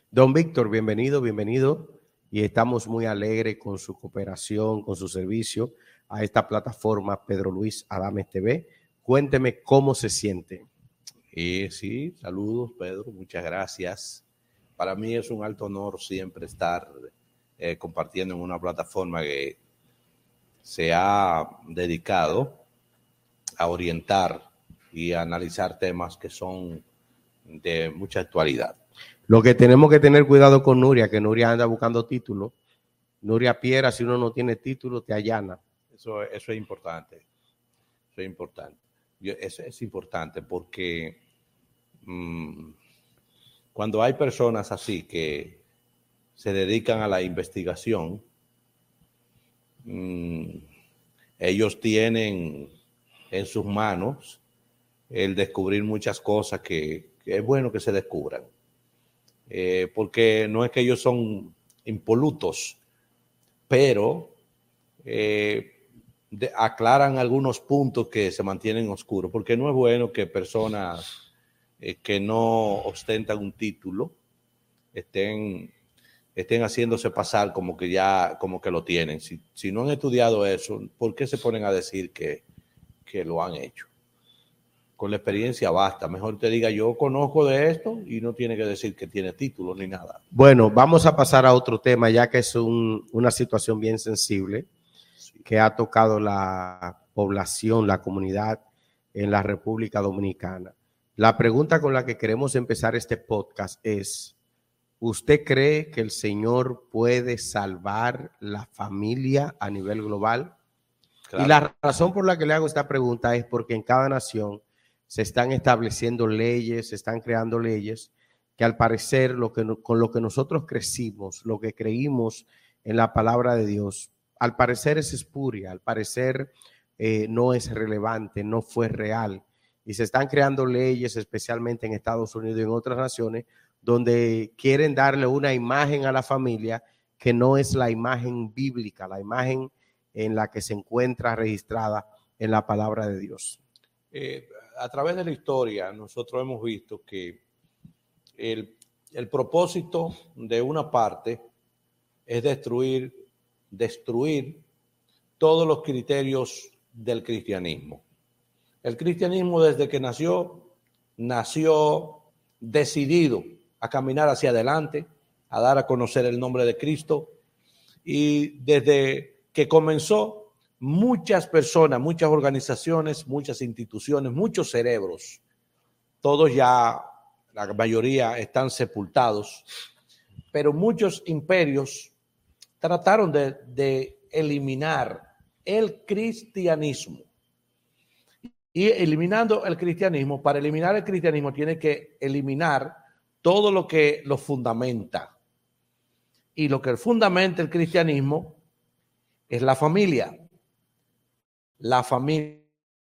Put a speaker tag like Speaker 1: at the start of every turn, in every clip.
Speaker 1: Don Víctor, bienvenido, bienvenido. Y estamos muy alegres con su cooperación, con su servicio a esta plataforma Pedro Luis Adames TV. Cuénteme cómo se siente.
Speaker 2: Sí, saludos Pedro, muchas gracias. Para mí es un alto honor siempre estar compartiendo en una plataforma que se ha dedicado a orientar y a analizar temas que son de mucha actualidad.
Speaker 1: Lo que tenemos que tener cuidado con Nuria, que Nuria anda buscando títulos. Nuria Piera, si uno no tiene título, te allana.
Speaker 2: Eso es importante. Eso es importante. Eso es importante porque cuando hay personas así que se dedican a la investigación, ellos tienen en sus manos el descubrir muchas cosas que es bueno que se descubran. Porque no es que ellos son impolutos, pero aclaran algunos puntos que se mantienen oscuros, porque no es bueno que personas que no ostentan un título estén haciéndose pasar como que lo tienen. Si no han estudiado eso, ¿por qué se ponen a decir que lo han hecho? Con la experiencia basta. Mejor te diga, yo conozco de esto y no tiene que decir que tiene título ni nada.
Speaker 1: Bueno, vamos a pasar a otro tema, ya que es una situación bien sensible que ha tocado la población, la comunidad en la República Dominicana. La pregunta con la que queremos empezar este podcast es: ¿usted cree que el Señor puede salvar la familia a nivel global? Claro. Y la razón por la que le hago esta pregunta es porque en cada nación se están estableciendo leyes, se están creando leyes que al parecer con lo que nosotros crecimos, lo que creímos en la palabra de Dios, al parecer es espuria, al parecer no es relevante, no fue real. Y se están creando leyes, especialmente en Estados Unidos y en otras naciones, donde quieren darle una imagen a la familia que no es la imagen bíblica, la imagen en la que se encuentra registrada en la palabra de Dios.
Speaker 2: A través de la historia, nosotros hemos visto que el propósito de una parte es destruir todos los criterios del cristianismo. El cristianismo, desde que nació decidido a caminar hacia adelante, a dar a conocer el nombre de Cristo, y desde que comenzó, muchas personas, muchas organizaciones, muchas instituciones, muchos cerebros, todos ya, la mayoría están sepultados, pero muchos imperios trataron de eliminar el cristianismo. Y eliminando el cristianismo, para eliminar el cristianismo tiene que eliminar todo lo que lo fundamenta. Y lo que fundamenta el cristianismo es la familia. La familia.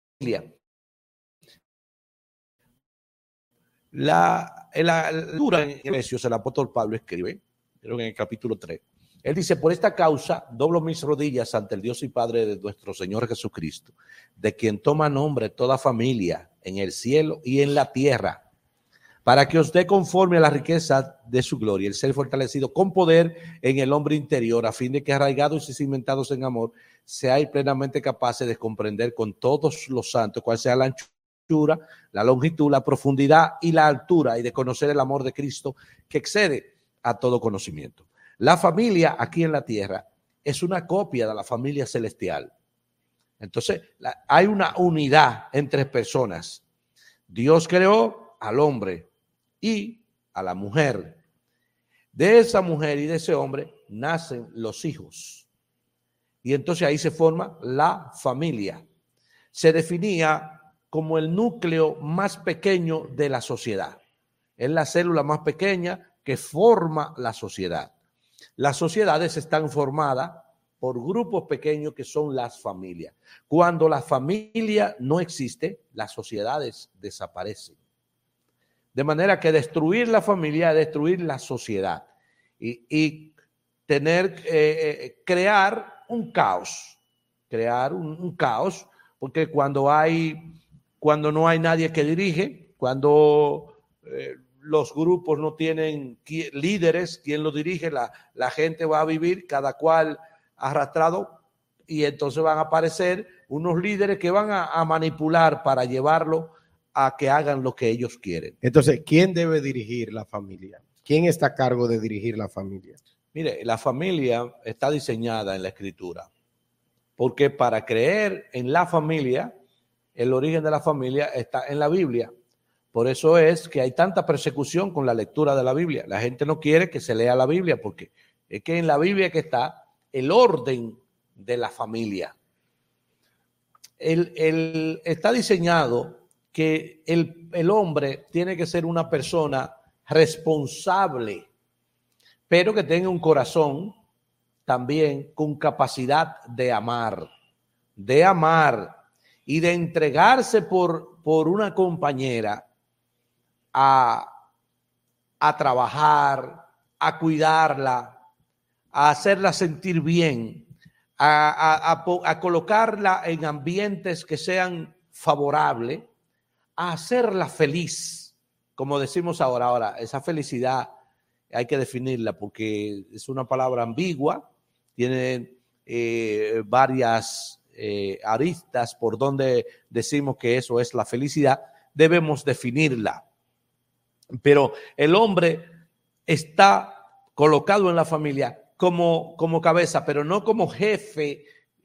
Speaker 2: La lectura en Efesios, el apóstol Pablo escribe, creo en el capítulo 3, él dice: por esta causa doblo mis rodillas ante el Dios y Padre de nuestro Señor Jesucristo, de quien toma nombre toda familia en el cielo y en la tierra, para que os dé conforme a la riqueza de su gloria, el ser fortalecido con poder en el hombre interior, a fin de que arraigados y cimentados en amor, seáis plenamente capaces de comprender con todos los santos cuál sea la anchura, la longitud, la profundidad y la altura, y de conocer el amor de Cristo que excede a todo conocimiento. La familia aquí en la tierra es una copia de la familia celestial. Entonces, hay una unidad entre personas. Dios creó al hombre y a la mujer. De esa mujer y de ese hombre nacen los hijos. Y entonces ahí se forma la familia. Se definía como el núcleo más pequeño de la sociedad. Es la célula más pequeña que forma la sociedad. Las sociedades están formadas por grupos pequeños que son las familias. Cuando la familia no existe, las sociedades desaparecen. De manera que destruir la familia es destruir la sociedad y crear un caos. Crear un caos, porque cuando no hay nadie que dirige, cuando los grupos no tienen líderes, quien los dirige, la gente va a vivir cada cual arrastrado y entonces van a aparecer unos líderes que van a manipular para llevarlo a que hagan lo que ellos quieren.
Speaker 1: Entonces, ¿quién debe dirigir la familia? ¿Quién está a cargo de dirigir la familia?
Speaker 2: Mire, la familia está diseñada en la Escritura, porque para creer en la familia, el origen de la familia está en la Biblia. Por eso es que hay tanta persecución con la lectura de la Biblia. La gente no quiere que se lea la Biblia porque es que en la Biblia que está el orden de la familia. Está diseñado que el hombre tiene que ser una persona responsable, pero que tenga un corazón también con capacidad de amar y de entregarse por una compañera a trabajar, a cuidarla, a hacerla sentir bien, a colocarla en ambientes que sean favorables, a hacerla feliz, como decimos ahora, esa felicidad hay que definirla porque es una palabra ambigua, tiene varias aristas por donde decimos que eso es la felicidad, debemos definirla. Pero el hombre está colocado en la familia como cabeza, pero no como jefe,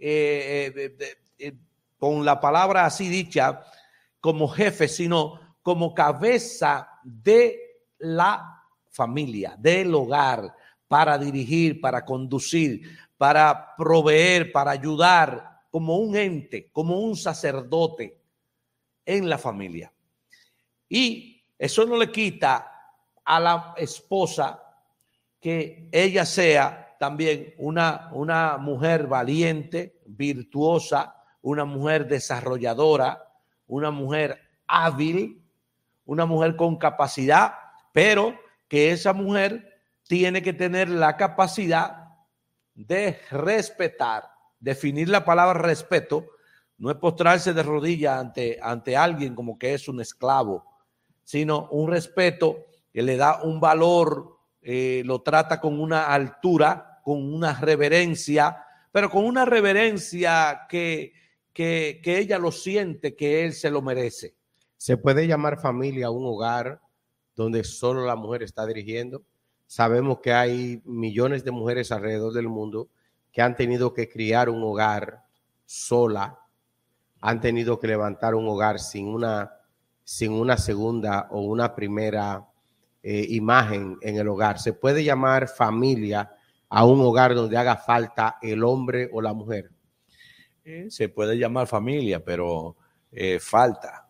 Speaker 2: con la palabra así dicha, como jefe, sino como cabeza de la familia, del hogar, para dirigir, para conducir, para proveer, para ayudar, como un ente, como un sacerdote en la familia. Y eso no le quita a la esposa que ella sea también una mujer valiente, virtuosa, una mujer desarrolladora, una mujer hábil, una mujer con capacidad, pero que esa mujer tiene que tener la capacidad de respetar. Definir la palabra respeto no es postrarse de rodillas ante alguien como que es un esclavo, sino un respeto que le da un valor, lo trata con una altura, con una reverencia, pero con una reverencia que ella lo siente, que él se lo merece.
Speaker 1: ¿Se puede llamar familia a un hogar donde solo la mujer está dirigiendo? Sabemos que hay millones de mujeres alrededor del mundo que han tenido que criar un hogar sola, han tenido que levantar un hogar sin una segunda o una primera imagen en el hogar. ¿Se puede llamar familia a un hogar donde haga falta el hombre o la mujer?
Speaker 2: Se puede llamar familia, pero falta.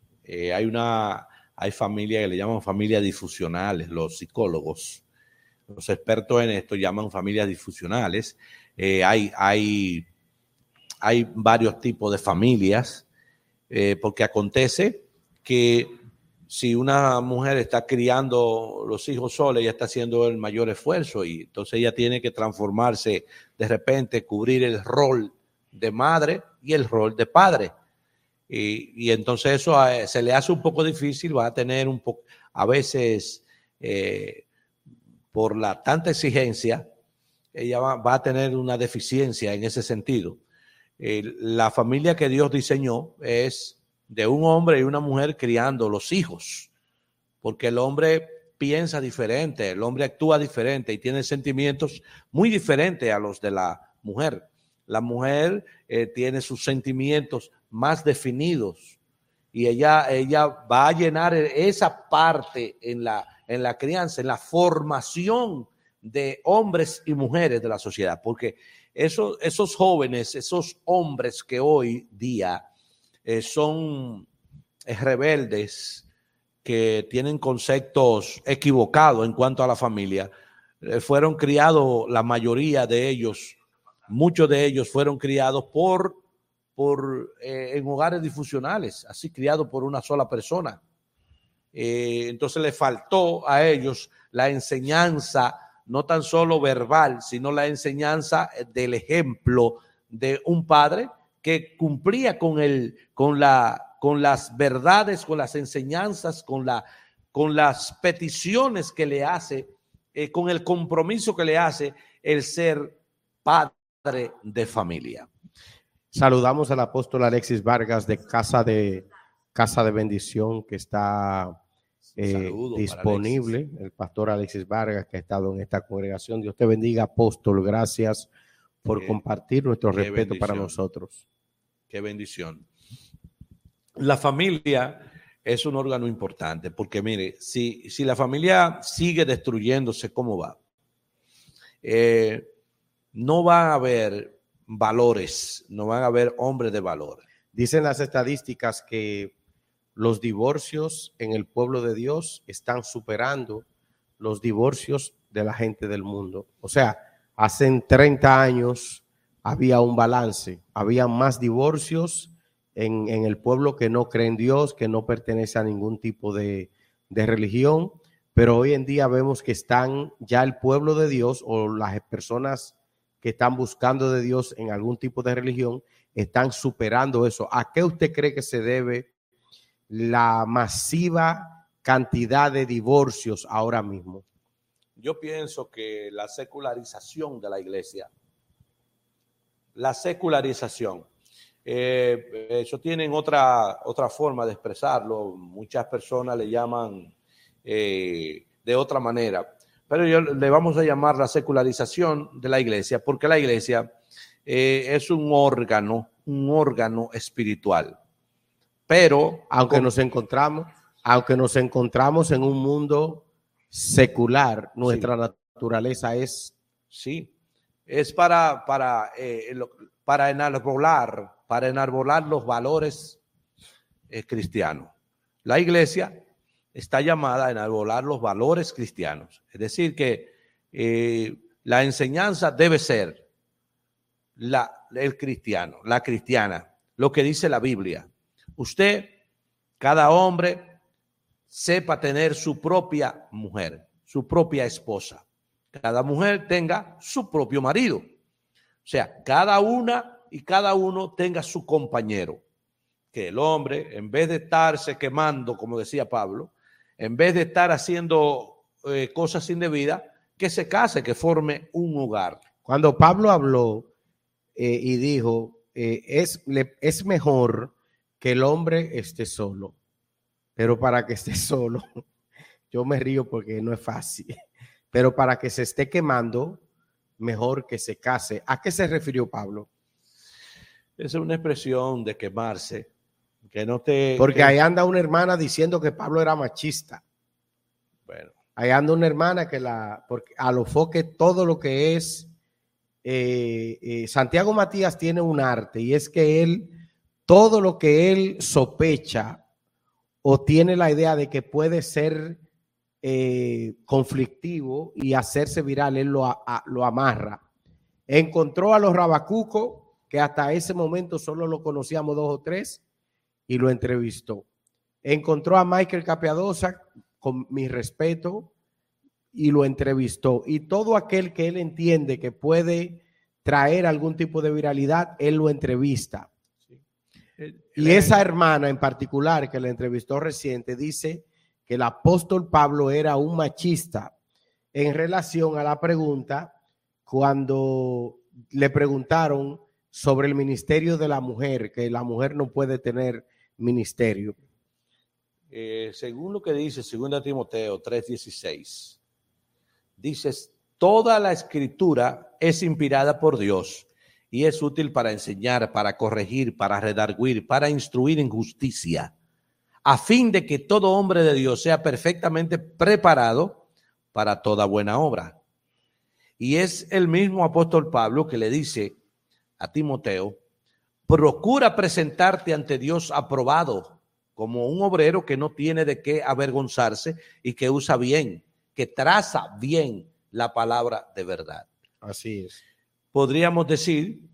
Speaker 2: Hay familias que le llaman familias disfuncionales, los psicólogos, los expertos en esto llaman familias disfuncionales. Hay varios tipos de familias, porque acontece que si una mujer está criando los hijos sola, ella está haciendo el mayor esfuerzo y entonces ella tiene que transformarse de repente, cubrir el rol de madre y el rol de padre. Y entonces eso se le hace un poco difícil, va a tener un poco, a veces por la tanta exigencia, ella va a tener una deficiencia en ese sentido. La familia que Dios diseñó es de un hombre y una mujer criando los hijos, porque el hombre piensa diferente, el hombre actúa diferente y tiene sentimientos muy diferentes a los de la mujer. La mujer tiene sus sentimientos más definidos y ella va a llenar esa parte en la crianza, en la formación de hombres y mujeres de la sociedad, porque esos jóvenes, esos hombres que hoy día son rebeldes, que tienen conceptos equivocados en cuanto a la familia, fueron criados, la mayoría de ellos, muchos de ellos fueron criados en hogares disfuncionales, así criados por una sola persona. Entonces le faltó a ellos la enseñanza, no tan solo verbal, sino la enseñanza del ejemplo de un padre que cumplía con las verdades, con las enseñanzas, con con las peticiones que le hace, con el compromiso que le hace el ser padre de familia.
Speaker 1: Saludamos al apóstol Alexis Vargas de Casa de Bendición, que está disponible. El pastor Alexis Vargas, que ha estado en esta congregación. Dios te bendiga, apóstol. Gracias por compartir nuestro respeto para nosotros.
Speaker 2: Qué bendición. La familia es un órgano importante porque, mire, si la familia sigue destruyéndose, ¿cómo va? No va a haber valores, no van a haber hombres de valor.
Speaker 1: Dicen las estadísticas que los divorcios en el pueblo de Dios están superando los divorcios de la gente del mundo. O sea, hace 30 años había un balance, había más divorcios en el pueblo que no cree en Dios, que no pertenece a ningún tipo de religión, pero hoy en día vemos que están ya el pueblo de Dios o las personas que están buscando de Dios en algún tipo de religión, están superando eso. ¿A qué usted cree que se debe la masiva cantidad de divorcios ahora mismo?
Speaker 2: Yo pienso que la secularización de la iglesia, eso tienen otra forma de expresarlo. Muchas personas le llaman de otra manera, pero le vamos a llamar la secularización de la iglesia, porque la iglesia es un órgano espiritual. Pero
Speaker 1: aunque nos encontramos en un mundo secular, nuestra naturaleza es
Speaker 2: para enarbolar los valores cristianos. La iglesia está llamada a enarbolar los valores cristianos. Es decir, que la enseñanza debe ser el cristiano, la cristiana, lo que dice la Biblia. Usted, cada hombre, sepa tener su propia mujer, su propia esposa. Cada mujer tenga su propio marido. O sea, cada una y cada uno tenga su compañero. Que el hombre, en vez de estarse quemando, como decía Pablo, en vez de estar haciendo cosas indebidas, que se case, que forme un hogar.
Speaker 1: Cuando Pablo habló y dijo, es mejor que el hombre esté solo, pero para que esté solo, yo me río porque no es fácil, pero para que se esté quemando, mejor que se case. ¿A qué se refirió Pablo?
Speaker 2: Es una expresión de quemarse.
Speaker 1: Porque ahí anda una hermana diciendo que Pablo era machista.
Speaker 2: Bueno.
Speaker 1: Ahí anda una hermana porque a lo foque todo lo que es Santiago Matías tiene un arte, y es que él, todo lo que él sospecha o tiene la idea de que puede ser conflictivo y hacerse viral, él lo amarra. Encontró a los rabacucos, que hasta ese momento solo lo conocíamos 2 o 3, y lo entrevistó. Encontró a Michael Capiadosa, con mi respeto, y lo entrevistó. Y todo aquel que él entiende que puede traer algún tipo de viralidad, él lo entrevista. Sí. Y esa hermana en particular que le entrevistó reciente dice que el apóstol Pablo era un machista en relación a la pregunta cuando le preguntaron sobre el ministerio de la mujer, que la mujer no puede tener ministerio.
Speaker 2: Según lo que dice 2 Timoteo 3:16, dices, toda la escritura es inspirada por Dios y es útil para enseñar, para corregir, para redarguir, para instruir en justicia, a fin de que todo hombre de Dios sea perfectamente preparado para toda buena obra. Y es el mismo apóstol Pablo que le dice a Timoteo, procura presentarte ante Dios aprobado, como un obrero que no tiene de qué avergonzarse y que usa bien, que traza bien la palabra de verdad.
Speaker 1: Así es.
Speaker 2: Podríamos decir,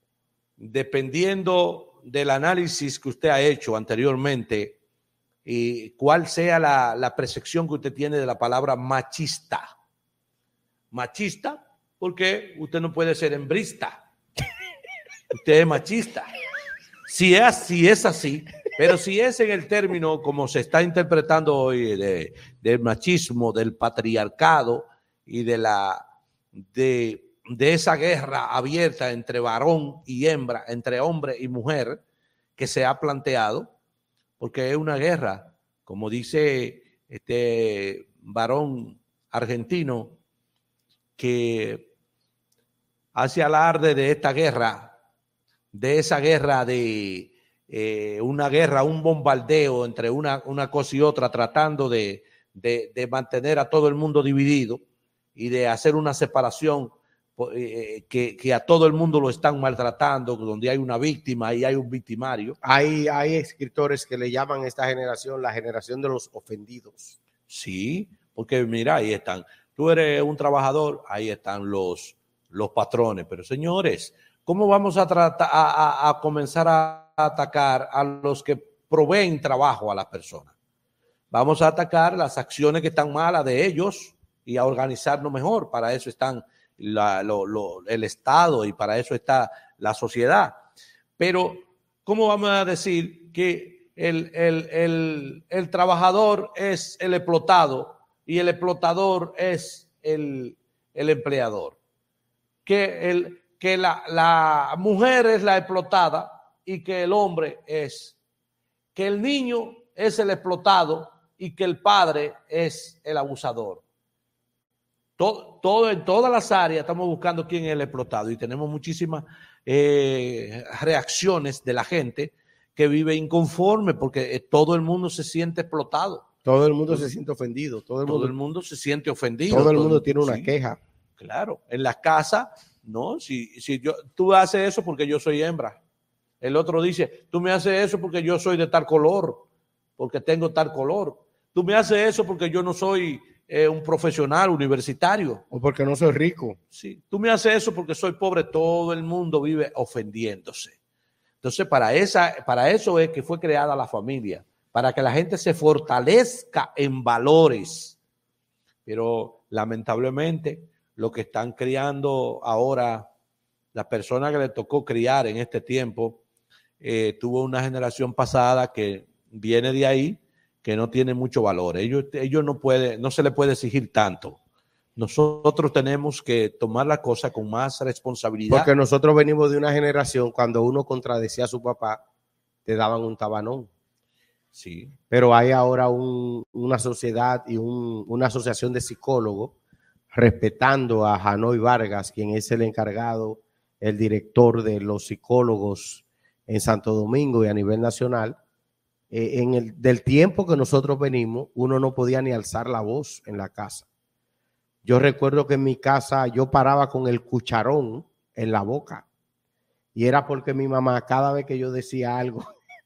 Speaker 2: dependiendo del análisis que usted ha hecho anteriormente y cuál sea la percepción que usted tiene de la palabra machista. Machista porque usted no puede ser hembrista. Usted es machista. Si es así, Pero si es en el término como se está interpretando hoy del machismo, del patriarcado y de esa guerra abierta entre varón y hembra, entre hombre y mujer, que se ha planteado, porque es una guerra, como dice este varón argentino que hace alarde de esta guerra, de esa guerra de una guerra, un bombardeo entre una cosa y otra, tratando de mantener a todo el mundo dividido y de hacer una separación que a todo el mundo lo están maltratando, donde hay una víctima y hay un victimario.
Speaker 1: Hay escritores que le llaman a esta generación la generación de los ofendidos.
Speaker 2: Sí, porque mira, ahí están. Tú eres un trabajador, ahí están los patrones. Pero señores, ¿cómo vamos a comenzar a atacar a los que proveen trabajo a las personas? Vamos a atacar las acciones que están malas de ellos y a organizarnos mejor. Para eso están el Estado y para eso está la sociedad. Pero, ¿cómo vamos a decir que el trabajador es el explotado y el explotador es el empleador? Que la mujer es la explotada y que el hombre que el niño es el explotado y que el padre es el abusador. En todas las áreas estamos buscando quién es el explotado y tenemos muchísimas reacciones de la gente que vive inconforme porque todo el mundo se siente explotado.
Speaker 1: Todo el mundo se siente ofendido. Todo el mundo
Speaker 2: se siente ofendido.
Speaker 1: Todo el mundo tiene una queja.
Speaker 2: Claro, en las casas, ¿no? Si tú haces eso porque yo soy hembra. El otro dice, tú me haces eso porque yo soy de tal color, porque tengo tal color. Tú me haces eso porque yo no soy un profesional universitario.
Speaker 1: O porque no soy rico.
Speaker 2: Sí, tú me haces eso porque soy pobre. Todo el mundo vive ofendiéndose. Entonces, para eso es que fue creada la familia, para que la gente se fortalezca en valores. Pero lamentablemente, lo que están criando ahora, la persona que le tocó criar en este tiempo, tuvo una generación pasada que viene de ahí, que no tiene mucho valor. Ellos no se le puede exigir tanto. Nosotros tenemos que tomar la cosa con más responsabilidad.
Speaker 1: Porque nosotros venimos de una generación cuando uno contradecía a su papá, te daban un tabanón.
Speaker 2: Sí.
Speaker 1: Pero hay ahora una sociedad y una asociación de psicólogos respetando a Janoy Vargas, quien es el encargado, el director de los psicólogos en Santo Domingo y a nivel nacional. Del tiempo que nosotros venimos, uno no podía ni alzar la voz en la casa. Yo recuerdo que en mi casa yo paraba con el cucharón en la boca y era porque mi mamá cada vez que yo decía algo,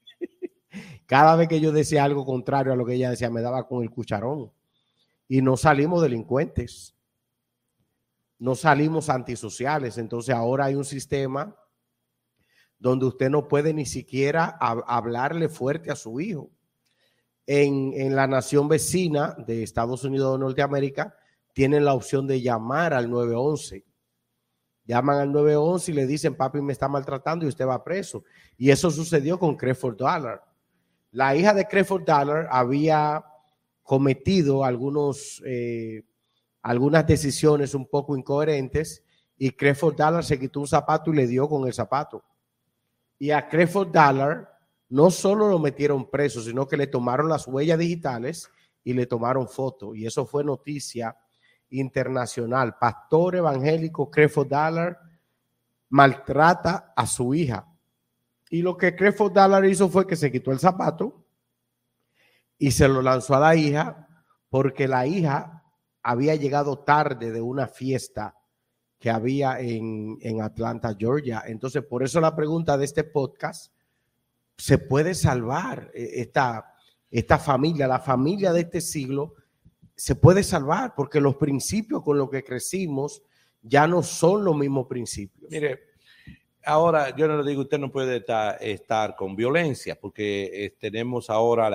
Speaker 1: contrario a lo que ella decía, me daba con el cucharón. Y no salimos delincuentes, no salimos antisociales. Entonces ahora hay un sistema donde usted no puede ni siquiera hablarle fuerte a su hijo. En la nación vecina de Estados Unidos de Norteamérica tienen la opción de llamar al 911. Llaman al 911 y le dicen, papi me está maltratando y usted va preso. Y eso sucedió con Creford Dollar. La hija de Creford Dollar había cometido algunas decisiones un poco incoherentes y Creford Dollar se quitó un zapato y le dio con el zapato. Y a Creford Dollar no solo lo metieron preso, sino que le tomaron las huellas digitales y le tomaron fotos. Y eso fue noticia internacional. Pastor evangélico Creford Dollar maltrata a su hija. Y lo que Creford Dollar hizo fue que se quitó el zapato y se lo lanzó a la hija porque la hija había llegado tarde de una fiesta que había en Atlanta, Georgia. Entonces, por eso la pregunta de este podcast, ¿se puede salvar esta familia, la familia de este siglo? Se puede salvar porque los principios con los que crecimos ya no son los mismos principios.
Speaker 2: Mire, ahora yo no le digo, usted no puede estar con violencia porque tenemos ahora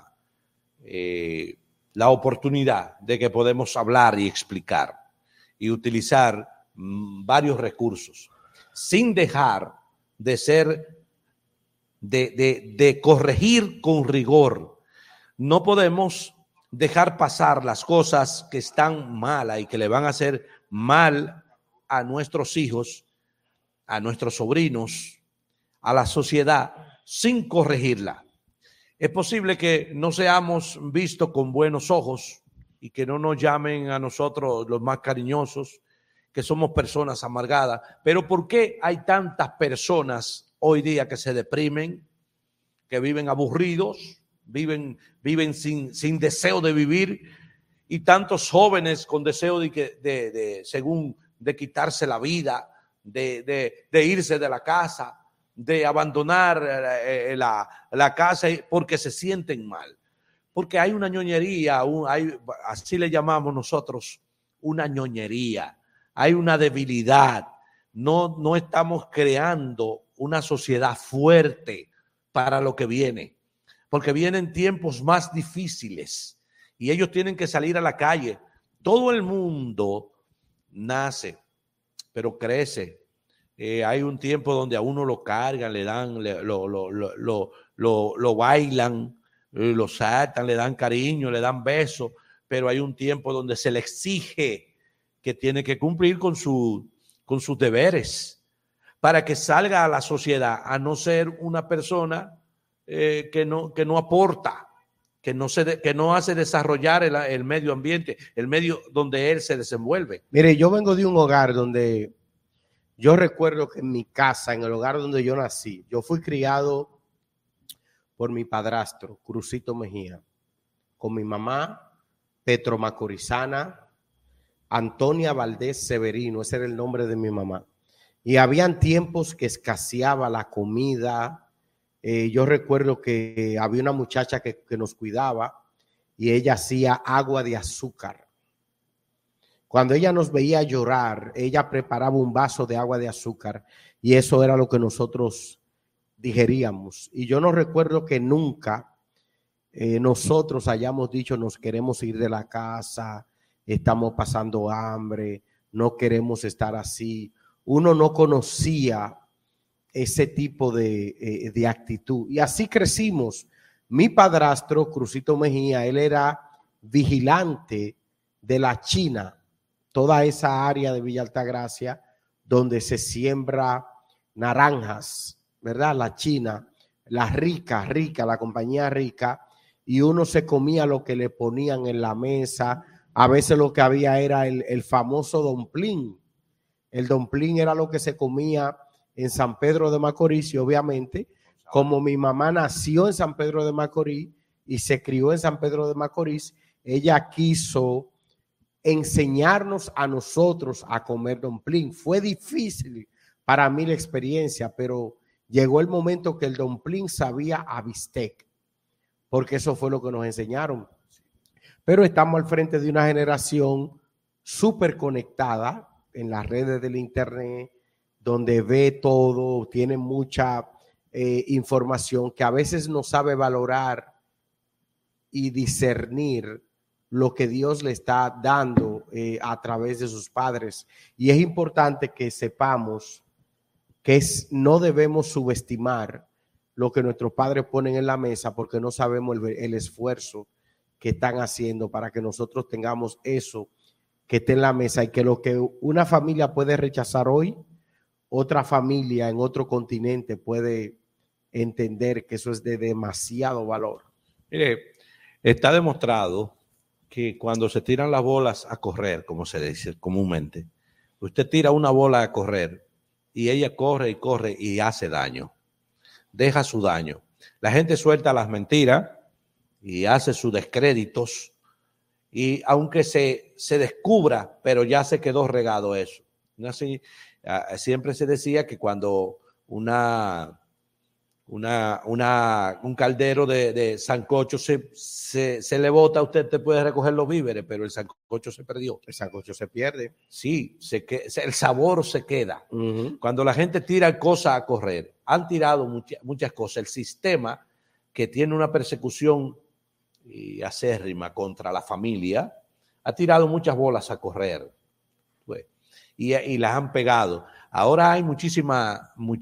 Speaker 2: la oportunidad de que podemos hablar y explicar y utilizar varios recursos sin dejar de ser de corregir con rigor. No podemos dejar pasar las cosas que están malas y que le van a hacer mal a nuestros hijos, a nuestros sobrinos, a la sociedad, sin corregirla. Es posible que no seamos vistos con buenos ojos y que no nos llamen a nosotros los más cariñosos, que somos personas amargadas. Pero ¿por qué hay tantas personas hoy día que se deprimen, que viven aburridos, viven sin deseo de vivir, y tantos jóvenes con deseo de quitarse la vida, de irse de la casa, de abandonar la casa porque se sienten mal? Porque hay una ñoñería, así le llamamos nosotros, una ñoñería, hay una debilidad. No estamos creando una sociedad fuerte para lo que viene, porque vienen tiempos más difíciles y ellos tienen que salir a la calle. Todo el mundo nace, pero crece. Hay un tiempo donde a uno lo cargan, le dan, lo bailan, lo saltan, le dan cariño, le dan besos, pero hay un tiempo donde se le exige que tiene que cumplir con sus deberes para que salga a la sociedad, a no ser una persona que no aporta, que no hace desarrollar el medio ambiente, el medio donde él se desenvuelve.
Speaker 1: Mire, yo vengo de un hogar donde yo recuerdo que en mi casa, en el hogar donde yo nací, yo fui criado por mi padrastro, Crucito Mejía, con mi mamá, Petro Macorizana, Antonia Valdés Severino, ese era el nombre de mi mamá. Y habían tiempos que escaseaba la comida. Yo recuerdo que había una muchacha que nos cuidaba y ella hacía agua de azúcar. Cuando ella nos veía llorar, ella preparaba un vaso de agua de azúcar y eso era lo que nosotros digeríamos. Y yo no recuerdo que nunca nosotros hayamos dicho nos queremos ir de la casa, estamos pasando hambre, no queremos estar así. Uno no conocía ese tipo de actitud. Y así crecimos. Mi padrastro, Crucito Mejía, él era vigilante de la China, toda esa área de Villa Altagracia, donde se siembra naranjas, ¿verdad? La China, la rica, la compañía rica, y uno se comía lo que le ponían en la mesa. A veces lo que había era el famoso domplín. El domplín era lo que se comía en San Pedro de Macorís y obviamente como mi mamá nació en San Pedro de Macorís y se crió en San Pedro de Macorís, ella quiso enseñarnos a nosotros a comer domplín. Fue difícil para mí la experiencia, pero llegó el momento que el domplín sabía a bistec, porque eso fue lo que nos enseñaron. Pero estamos al frente de una generación súper conectada en las redes del internet, donde ve todo, tiene mucha información que a veces no sabe valorar y discernir lo que Dios le está dando a través de sus padres. Y es importante que sepamos que no debemos subestimar lo que nuestros padres ponen en la mesa porque no sabemos el esfuerzo que están haciendo para que nosotros tengamos eso que esté en la mesa, y que lo que una familia puede rechazar hoy, otra familia en otro continente puede entender que eso es de demasiado valor.
Speaker 2: Mire, está demostrado que cuando se tiran las bolas a correr, como se dice comúnmente, usted tira una bola a correr y ella corre y corre y hace daño, deja su daño. La gente suelta las mentiras y hace sus descréditos, y aunque se descubra, pero ya se quedó regado eso. Así, siempre se decía que cuando un caldero de sancocho se le bota, usted te puede recoger los víveres, pero el sancocho se perdió.
Speaker 1: El sancocho se pierde.
Speaker 2: Sí, el sabor se queda. Cuando la gente tira cosas a correr, han tirado muchas cosas. El sistema, que tiene una persecución y acérrima contra la familia, ha tirado muchas bolas a correr. y las han pegado. Ahora hay muchísimos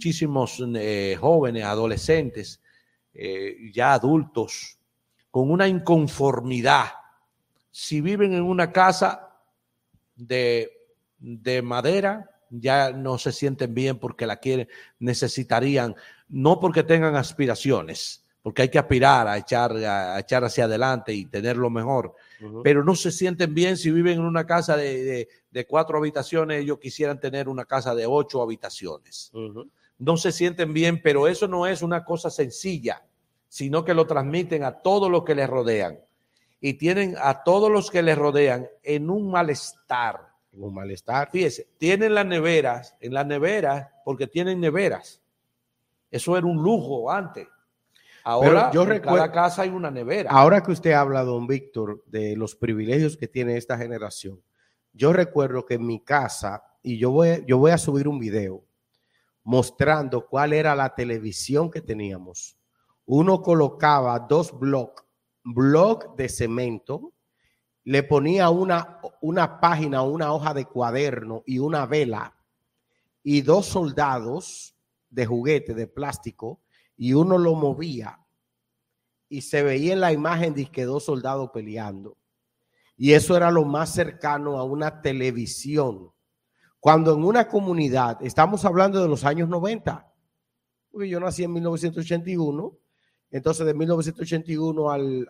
Speaker 2: jóvenes, adolescentes, ya adultos, con una inconformidad. Si viven en una casa de madera, ya no se sienten bien porque la quieren, necesitarían, no porque tengan aspiraciones, porque hay que aspirar a echar hacia adelante y tener lo mejor, pero no se sienten bien si viven en una casa de 4 habitaciones, ellos quisieran tener una casa de 8 habitaciones. No se sienten bien, pero eso no es una cosa sencilla, sino que lo transmiten a todos los que les rodean y tienen a todos los que les rodean en un malestar.
Speaker 1: Un malestar.
Speaker 2: Fíjese, tienen las neveras, en las neveras, porque tienen neveras. Eso era un lujo antes. Ahora en cada casa hay una nevera.
Speaker 1: Ahora que usted habla, don Víctor, de los privilegios que tiene esta generación, yo recuerdo que en mi casa, y yo voy a subir un video mostrando cuál era la televisión que teníamos. Uno colocaba 2 bloques de cemento, le ponía una página, una hoja de cuaderno y una vela y 2 soldados de juguete, de plástico, y uno lo movía y se veía en la imagen de que 2 soldados peleando. Y eso era lo más cercano a una televisión. Cuando en una comunidad, estamos hablando de los años 90, porque yo nací en 1981, entonces de 1981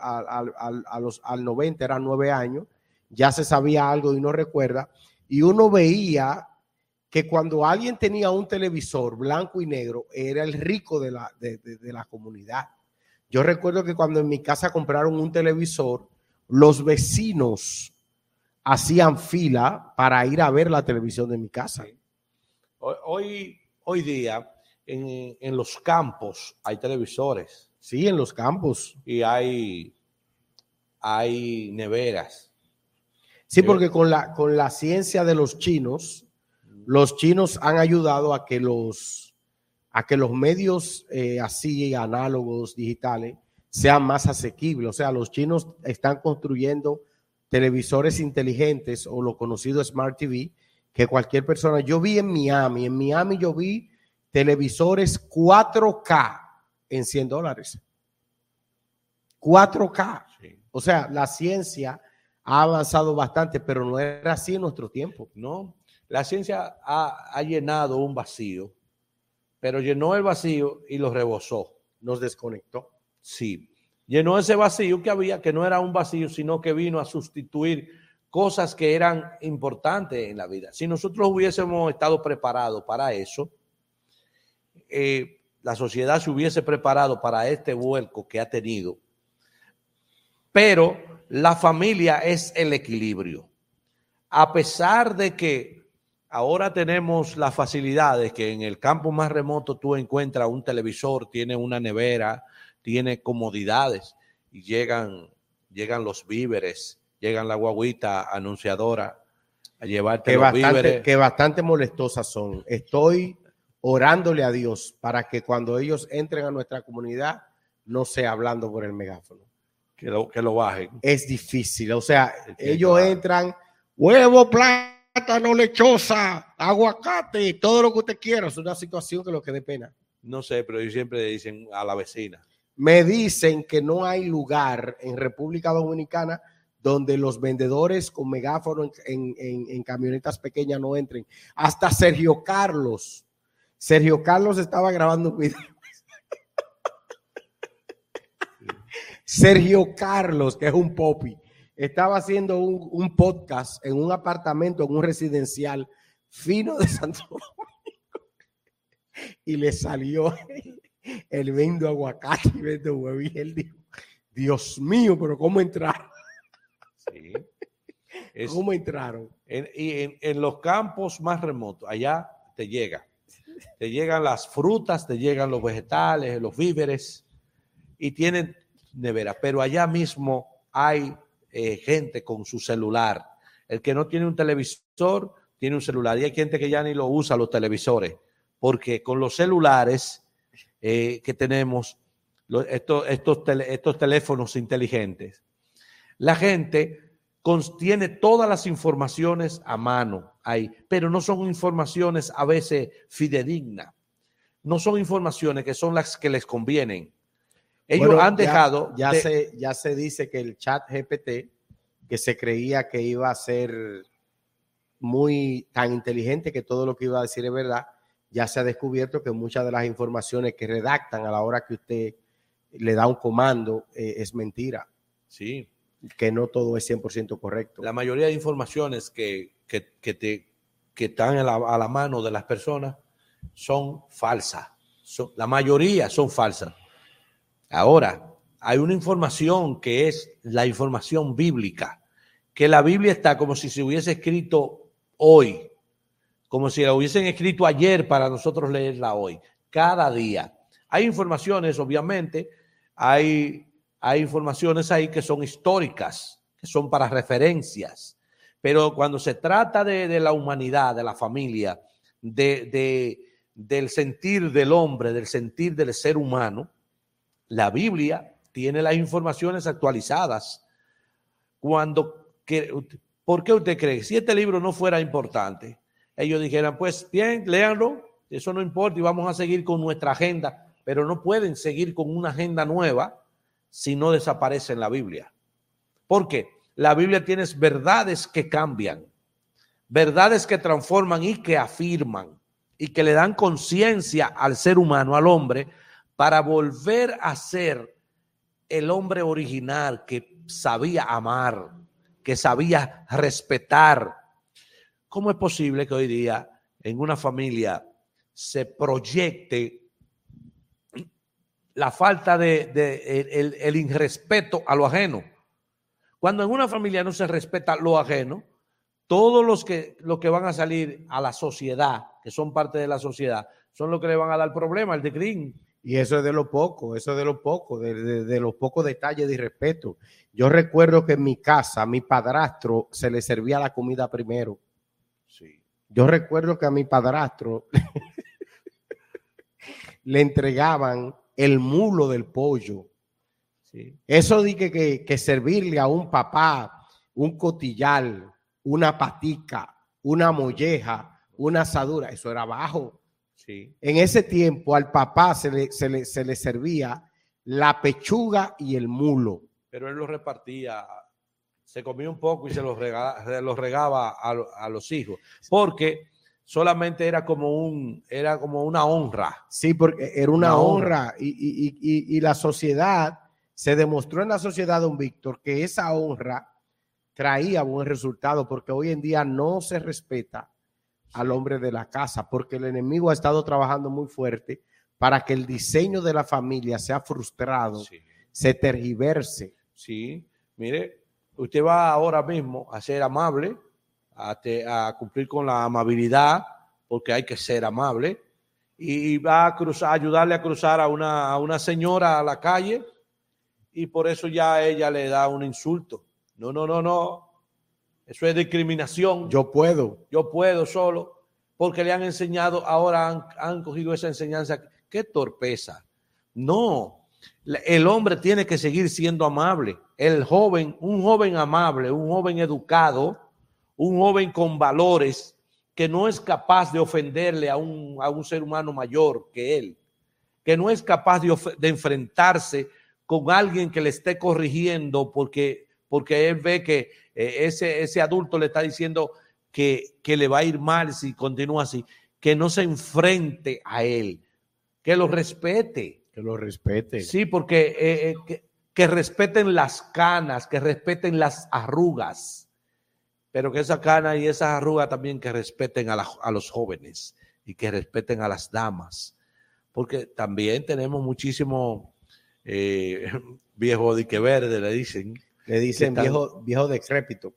Speaker 1: al 90 eran 9 años, ya se sabía algo y uno recuerda, y uno veía que cuando alguien tenía un televisor blanco y negro, era el rico de la comunidad. Yo recuerdo que cuando en mi casa compraron un televisor, los vecinos hacían fila para ir a ver la televisión de mi casa.
Speaker 2: Hoy día en los campos hay televisores.
Speaker 1: Sí, en los campos.
Speaker 2: Y hay neveras.
Speaker 1: Sí, porque con la ciencia de los chinos han ayudado a que los medios así análogos, digitales, sean más asequibles. O sea, los chinos están construyendo televisores inteligentes o lo conocido Smart TV, que cualquier persona. Yo vi en Miami yo vi televisores 4K en $100. 4K. Sí. O sea, la ciencia ha avanzado bastante, pero no era así en nuestro tiempo.
Speaker 2: No, la ciencia ha llenado un vacío, pero llenó el vacío y lo rebosó.
Speaker 1: Nos desconectó.
Speaker 2: Sí, llenó ese vacío que había, que no era un vacío, sino que vino a sustituir cosas que eran importantes en la vida. Si nosotros hubiésemos estado preparados para eso, la sociedad se hubiese preparado para este vuelco que ha tenido. Pero la familia es el equilibrio. A pesar de que ahora tenemos las facilidades que en el campo más remoto tú encuentras un televisor, tiene una nevera, tiene comodidades y llegan los víveres, llegan la guaguita anunciadora a llevarte los víveres.
Speaker 1: Que bastante molestosas son. Estoy orándole a Dios para que cuando ellos entren a nuestra comunidad no sea hablando por el megáfono.
Speaker 2: Que lo bajen.
Speaker 1: Es difícil, o sea, ellos entran, huevo, plátano, lechosa, aguacate, todo lo que usted quiera. Es una situación que lo que dé pena.
Speaker 2: No sé, pero ellos siempre dicen a la vecina.
Speaker 1: Me dicen que no hay lugar en República Dominicana donde los vendedores con megáfono en camionetas pequeñas no entren. Hasta Sergio Carlos estaba grabando un video. Sergio Carlos, que es un popi, estaba haciendo un podcast en un apartamento, en un residencial fino de Santo Domingo, y le salió el vendo aguacate y vendo huevo, y él dijo, Dios mío, pero ¿cómo entraron?
Speaker 2: Sí.
Speaker 1: ¿Cómo entraron?
Speaker 2: En los campos más remotos, allá te llegan las frutas, te llegan los vegetales, los víveres, y tienen nevera, pero allá mismo hay gente con su celular. El que no tiene un televisor tiene un celular, y hay gente que ya ni lo usa los televisores, porque con los celulares que tenemos, estos teléfonos inteligentes, la gente contiene todas las informaciones a mano ahí, pero no son informaciones a veces fidedignas. No son informaciones que son las que les convienen. Ellos han dejado...
Speaker 1: Ya se dice que el chat GPT, que se creía que iba a ser muy tan inteligente que todo lo que iba a decir es verdad, ya se ha descubierto que muchas de las informaciones que redactan a la hora que usted le da un comando es mentira.
Speaker 2: Sí.
Speaker 1: Que no todo es 100% correcto.
Speaker 2: La mayoría de informaciones que están a la mano de las personas son falsas. La mayoría son falsas. Ahora, hay una información que es la información bíblica, que la Biblia está como si se hubiese escrito hoy, como si la hubiesen escrito ayer para nosotros leerla hoy, cada día. Hay informaciones, obviamente, hay informaciones ahí que son históricas, que son para referencias, pero cuando se trata de la humanidad, de la familia, del sentir del hombre, del sentir del ser humano, la Biblia tiene las informaciones actualizadas. ¿Por qué usted cree? Si este libro no fuera importante, ellos dijeran, pues bien, léanlo, eso no importa y vamos a seguir con nuestra agenda, pero no pueden seguir con una agenda nueva si no desaparece en la Biblia. ¿Por qué? La Biblia tiene verdades que cambian, verdades que transforman y que afirman y que le dan conciencia al ser humano, al hombre, para volver a ser el hombre original que sabía amar, que sabía respetar. ¿Cómo es posible que hoy día en una familia se proyecte la falta el irrespeto a lo ajeno? Cuando en una familia no se respeta lo ajeno, todos los que van a salir a la sociedad, que son parte de la sociedad, son los que le van a dar problema, el declín.
Speaker 1: Y eso es de lo poco, de los pocos detalles de irrespeto. Yo recuerdo que en mi casa, a mi padrastro se le servía la comida primero.
Speaker 2: Sí.
Speaker 1: Yo recuerdo que a mi padrastro le entregaban el mulo del pollo. Sí. Eso de que servirle a un papá un cotillal, una patica, una molleja, una asadura, eso era bajo. Sí. En ese tiempo al papá se le servía la pechuga y el mulo.
Speaker 2: Pero él lo repartía, se comía un poco y se lo regaba a los hijos, porque solamente era como una honra.
Speaker 1: Sí, porque era una honra. Y la sociedad, se demostró en la sociedad, don Víctor, que esa honra traía buen resultado, porque hoy en día no se respeta al hombre de la casa, porque el enemigo ha estado trabajando muy fuerte para que el diseño de la familia sea frustrado, sí, se tergiverse.
Speaker 2: Sí, mire, usted va ahora mismo a ser amable, a cumplir con la amabilidad, porque hay que ser amable, y va a ayudarle a cruzar a una señora a la calle, y por eso ya ella le da un insulto. No. Eso es discriminación.
Speaker 1: Yo puedo
Speaker 2: solo, porque le han enseñado, ahora han cogido esa enseñanza. ¡Qué torpeza! No, el hombre tiene que seguir siendo amable. Un joven amable, un joven educado, un joven con valores, que no es capaz de ofenderle a un ser humano mayor que él, que no es capaz de enfrentarse con alguien que le esté corrigiendo porque él ve que ese adulto le está diciendo que le va a ir mal si continúa así, que no se enfrente a él, que lo respete.
Speaker 1: Que lo respete.
Speaker 2: Sí, porque que respeten las canas, que respeten las arrugas, pero que esa cana y esas arrugas también que respeten a los jóvenes y que respeten a las damas, porque también tenemos muchísimo viejo dique verde, le dicen.
Speaker 1: Le dicen viejo decrépito.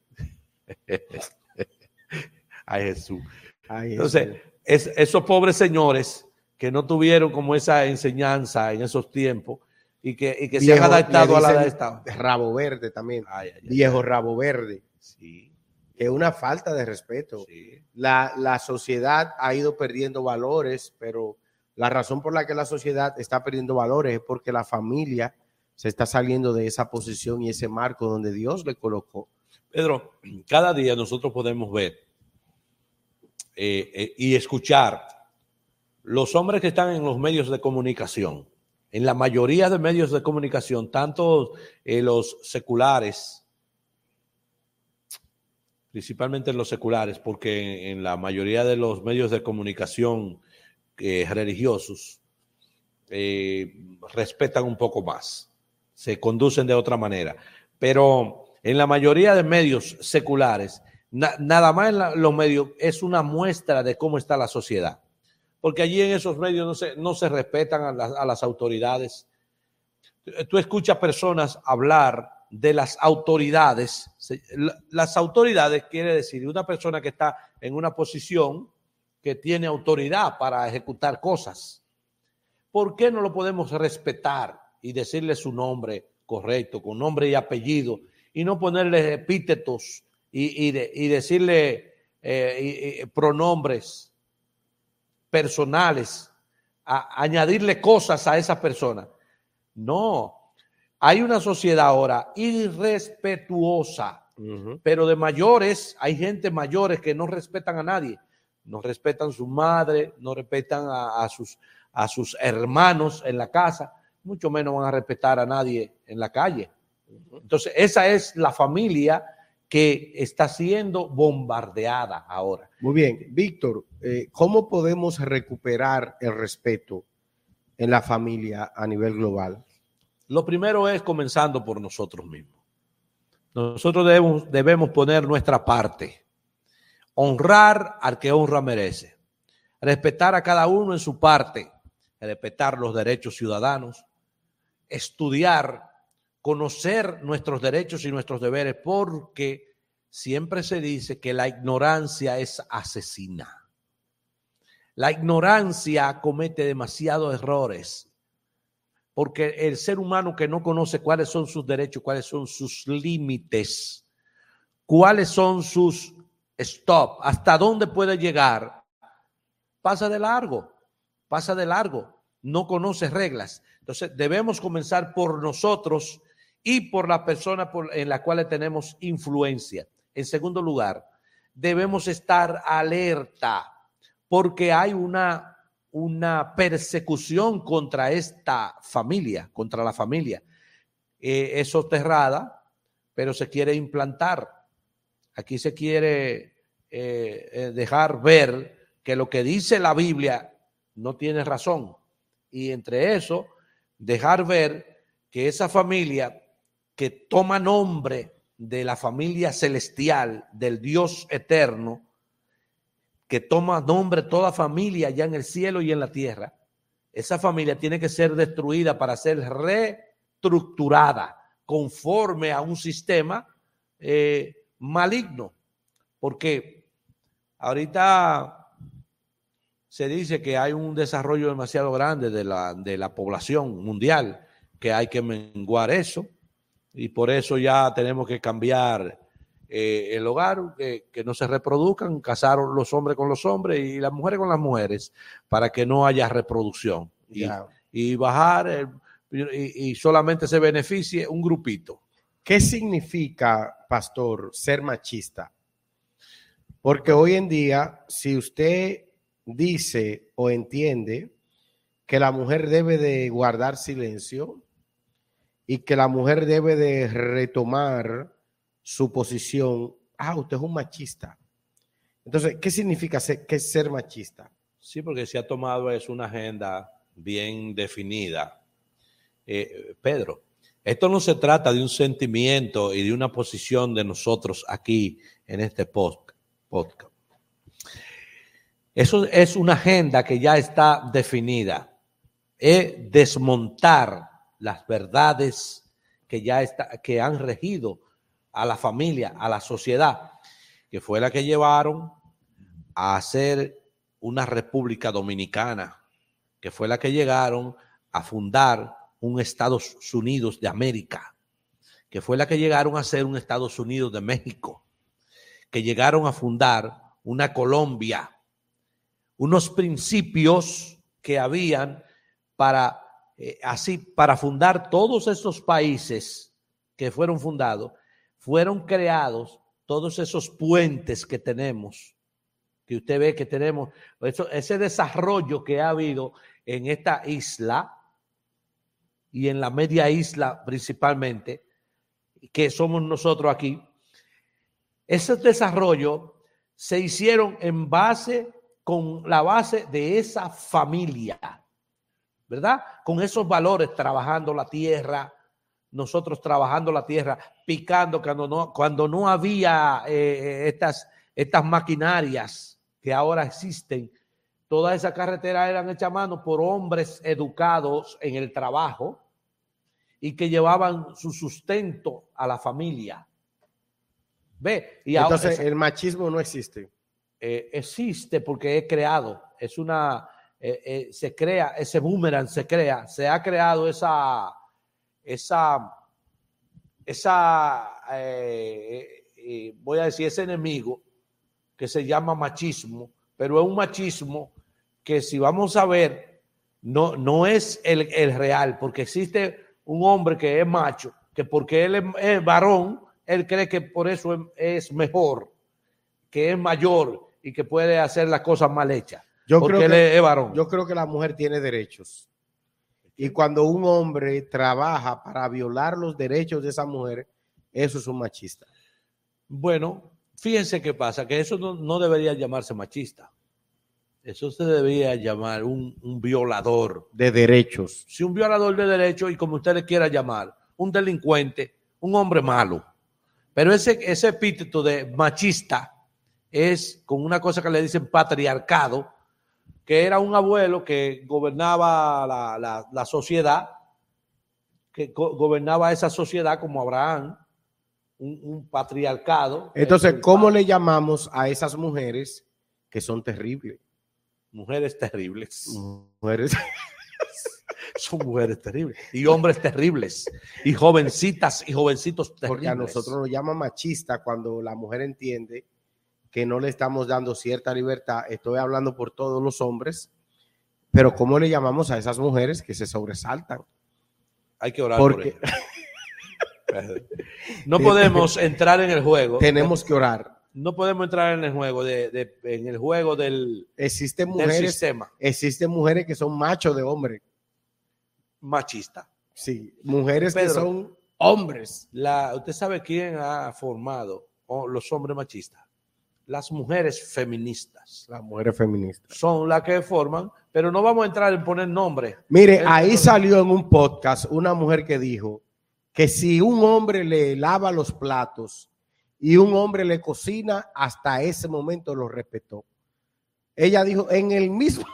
Speaker 2: Ay, Jesús. Entonces, esos pobres señores que no tuvieron como esa enseñanza en esos tiempos y que se han adaptado a la de esta.
Speaker 1: Rabo verde también. Viejo rabo verde.
Speaker 2: Sí.
Speaker 1: Es una falta de respeto.
Speaker 2: Sí.
Speaker 1: La sociedad ha ido perdiendo valores, pero la razón por la que la sociedad está perdiendo valores es porque la familia se está saliendo de esa posición y ese marco donde Dios le colocó.
Speaker 2: Pedro, cada día nosotros podemos ver y escuchar los hombres que están en los medios de comunicación, en la mayoría de medios de comunicación, tanto los seculares, principalmente los seculares, porque en la mayoría de los medios de comunicación religiosos respetan un poco más, se conducen de otra manera, pero en la mayoría de medios seculares, nada más en los medios es una muestra de cómo está la sociedad, porque allí en esos medios no se respetan a las autoridades. Tú escuchas personas hablar de las autoridades. Las autoridades quiere decir una persona que está en una posición que tiene autoridad para ejecutar cosas. ¿Por qué no lo podemos respetar y decirle su nombre correcto, con nombre y apellido, y no ponerle epítetos y decirle pronombres personales, añadirle cosas a esa persona? No, hay una sociedad ahora irrespetuosa, pero de mayores, hay gente mayores que no respetan a nadie, no respetan a su madre, no respetan a sus hermanos en la casa, mucho menos van a respetar a nadie en la calle. Entonces, esa es la familia que está siendo bombardeada ahora.
Speaker 1: Muy bien, Víctor, ¿cómo podemos recuperar el respeto en la familia a nivel global?
Speaker 2: Lo primero es comenzando por nosotros mismos. Nosotros debemos poner nuestra parte, honrar al que honra merece, respetar a cada uno en su parte, respetar los derechos ciudadanos, estudiar, conocer nuestros derechos y nuestros deberes, porque siempre se dice que la ignorancia es asesina. La ignorancia comete demasiados errores, porque el ser humano que no conoce cuáles son sus derechos, cuáles son sus límites, cuáles son sus stop, hasta dónde puede llegar, pasa de largo, no conoce reglas. Entonces debemos comenzar por nosotros y por la persona en la cual tenemos influencia. En segundo lugar, debemos estar alerta porque hay una persecución contra esta familia, contra la familia. Es soterrada, pero se quiere implantar. Aquí se quiere dejar ver que lo que dice la Biblia no tiene razón. Y entre eso, dejar ver que esa familia que toma nombre de la familia celestial, del Dios eterno, que toma nombre toda familia allá en el cielo y en la tierra, esa familia tiene que ser destruida para ser reestructurada conforme a un sistema maligno. Porque ahorita se dice que hay un desarrollo demasiado grande de la población mundial, que hay que menguar eso, y por eso ya tenemos que cambiar el hogar, que no se reproduzcan, casar los hombres con los hombres y las mujeres con las mujeres, para que no haya reproducción. Y bajar y solamente se beneficie un grupito.
Speaker 1: ¿Qué significa, pastor, ser machista? Porque hoy en día, si usted dice o entiende que la mujer debe de guardar silencio y que la mujer debe de retomar su posición, usted es un machista. Entonces, ¿qué significa ser machista?
Speaker 2: Sí, porque se ha tomado es una agenda bien definida. Pedro, esto no se trata de un sentimiento y de una posición de nosotros aquí en este podcast. Eso es una agenda que ya está definida. Es desmontar las verdades que han regido a la familia, a la sociedad, que fue la que llevaron a hacer una República Dominicana, que fue la que llegaron a fundar un Estados Unidos de América, que fue la que llegaron a hacer un Estados Unidos de México, que llegaron a fundar una Colombia, unos principios que habían para fundar todos esos países que fueron fundados, fueron creados todos esos puentes que tenemos, que usted ve que tenemos, ese desarrollo que ha habido en esta isla y en la media isla principalmente, que somos nosotros aquí, ese desarrollo se hicieron con la base de esa familia, ¿verdad? Con esos valores, trabajando la tierra, nosotros trabajando la tierra, picando cuando no había estas maquinarias que ahora existen. Todas esas carreteras eran hechas a mano por hombres educados en el trabajo y que llevaban su sustento a la familia. ¿Ve? Y
Speaker 1: entonces el machismo no existe.
Speaker 2: Existe porque es creado. Es se crea, ese boomerang se crea. Se ha creado voy a decir, ese enemigo que se llama machismo, pero es un machismo que, si vamos a ver, no es el real, porque existe un hombre que es macho, que porque él es varón, él cree que por eso es mejor, que es mayor y que puede hacer las cosas mal hechas. Porque él es varón.
Speaker 1: Yo creo que la mujer tiene derechos. Y cuando un hombre trabaja para violar los derechos de esa mujer, eso es un machista.
Speaker 2: Bueno, fíjense qué pasa, que eso no debería llamarse machista. Eso se debería llamar un violador
Speaker 1: de derechos.
Speaker 2: Sí, un violador de derechos, y como usted le quiera llamar, un delincuente, un hombre malo. Pero ese epíteto de machista es con una cosa que le dicen patriarcado, que era un abuelo que gobernaba la sociedad, que gobernaba esa sociedad como Abraham, un patriarcado.
Speaker 1: Entonces, ¿cómo le llamamos a esas mujeres que son terribles?
Speaker 2: Mujeres terribles.
Speaker 1: Mujeres.
Speaker 2: Son mujeres terribles. Y hombres terribles. Y jovencitas y jovencitos terribles.
Speaker 1: Porque a nosotros nos llaman machista cuando la mujer entiende que no le estamos dando cierta libertad. Estoy hablando por todos los hombres. Pero ¿cómo le llamamos a esas mujeres que se sobresaltan?
Speaker 2: Hay que orar por ello. No podemos entrar en el juego.
Speaker 1: Tenemos que orar.
Speaker 2: No podemos entrar en el juego en el juego del sistema.
Speaker 1: Existen mujeres que son machos de hombre.
Speaker 2: Machista.
Speaker 1: Sí, mujeres Pedro, que son hombres.
Speaker 2: ¿Usted sabe quién ha formado los hombres machistas? Las mujeres feministas.
Speaker 1: Las mujeres feministas.
Speaker 2: Son las que forman, pero no vamos a entrar en poner nombres.
Speaker 1: Mire, ahí salió en un podcast una mujer que dijo que si un hombre le lava los platos y un hombre le cocina, hasta ese momento lo respetó. Ella dijo, en el mismo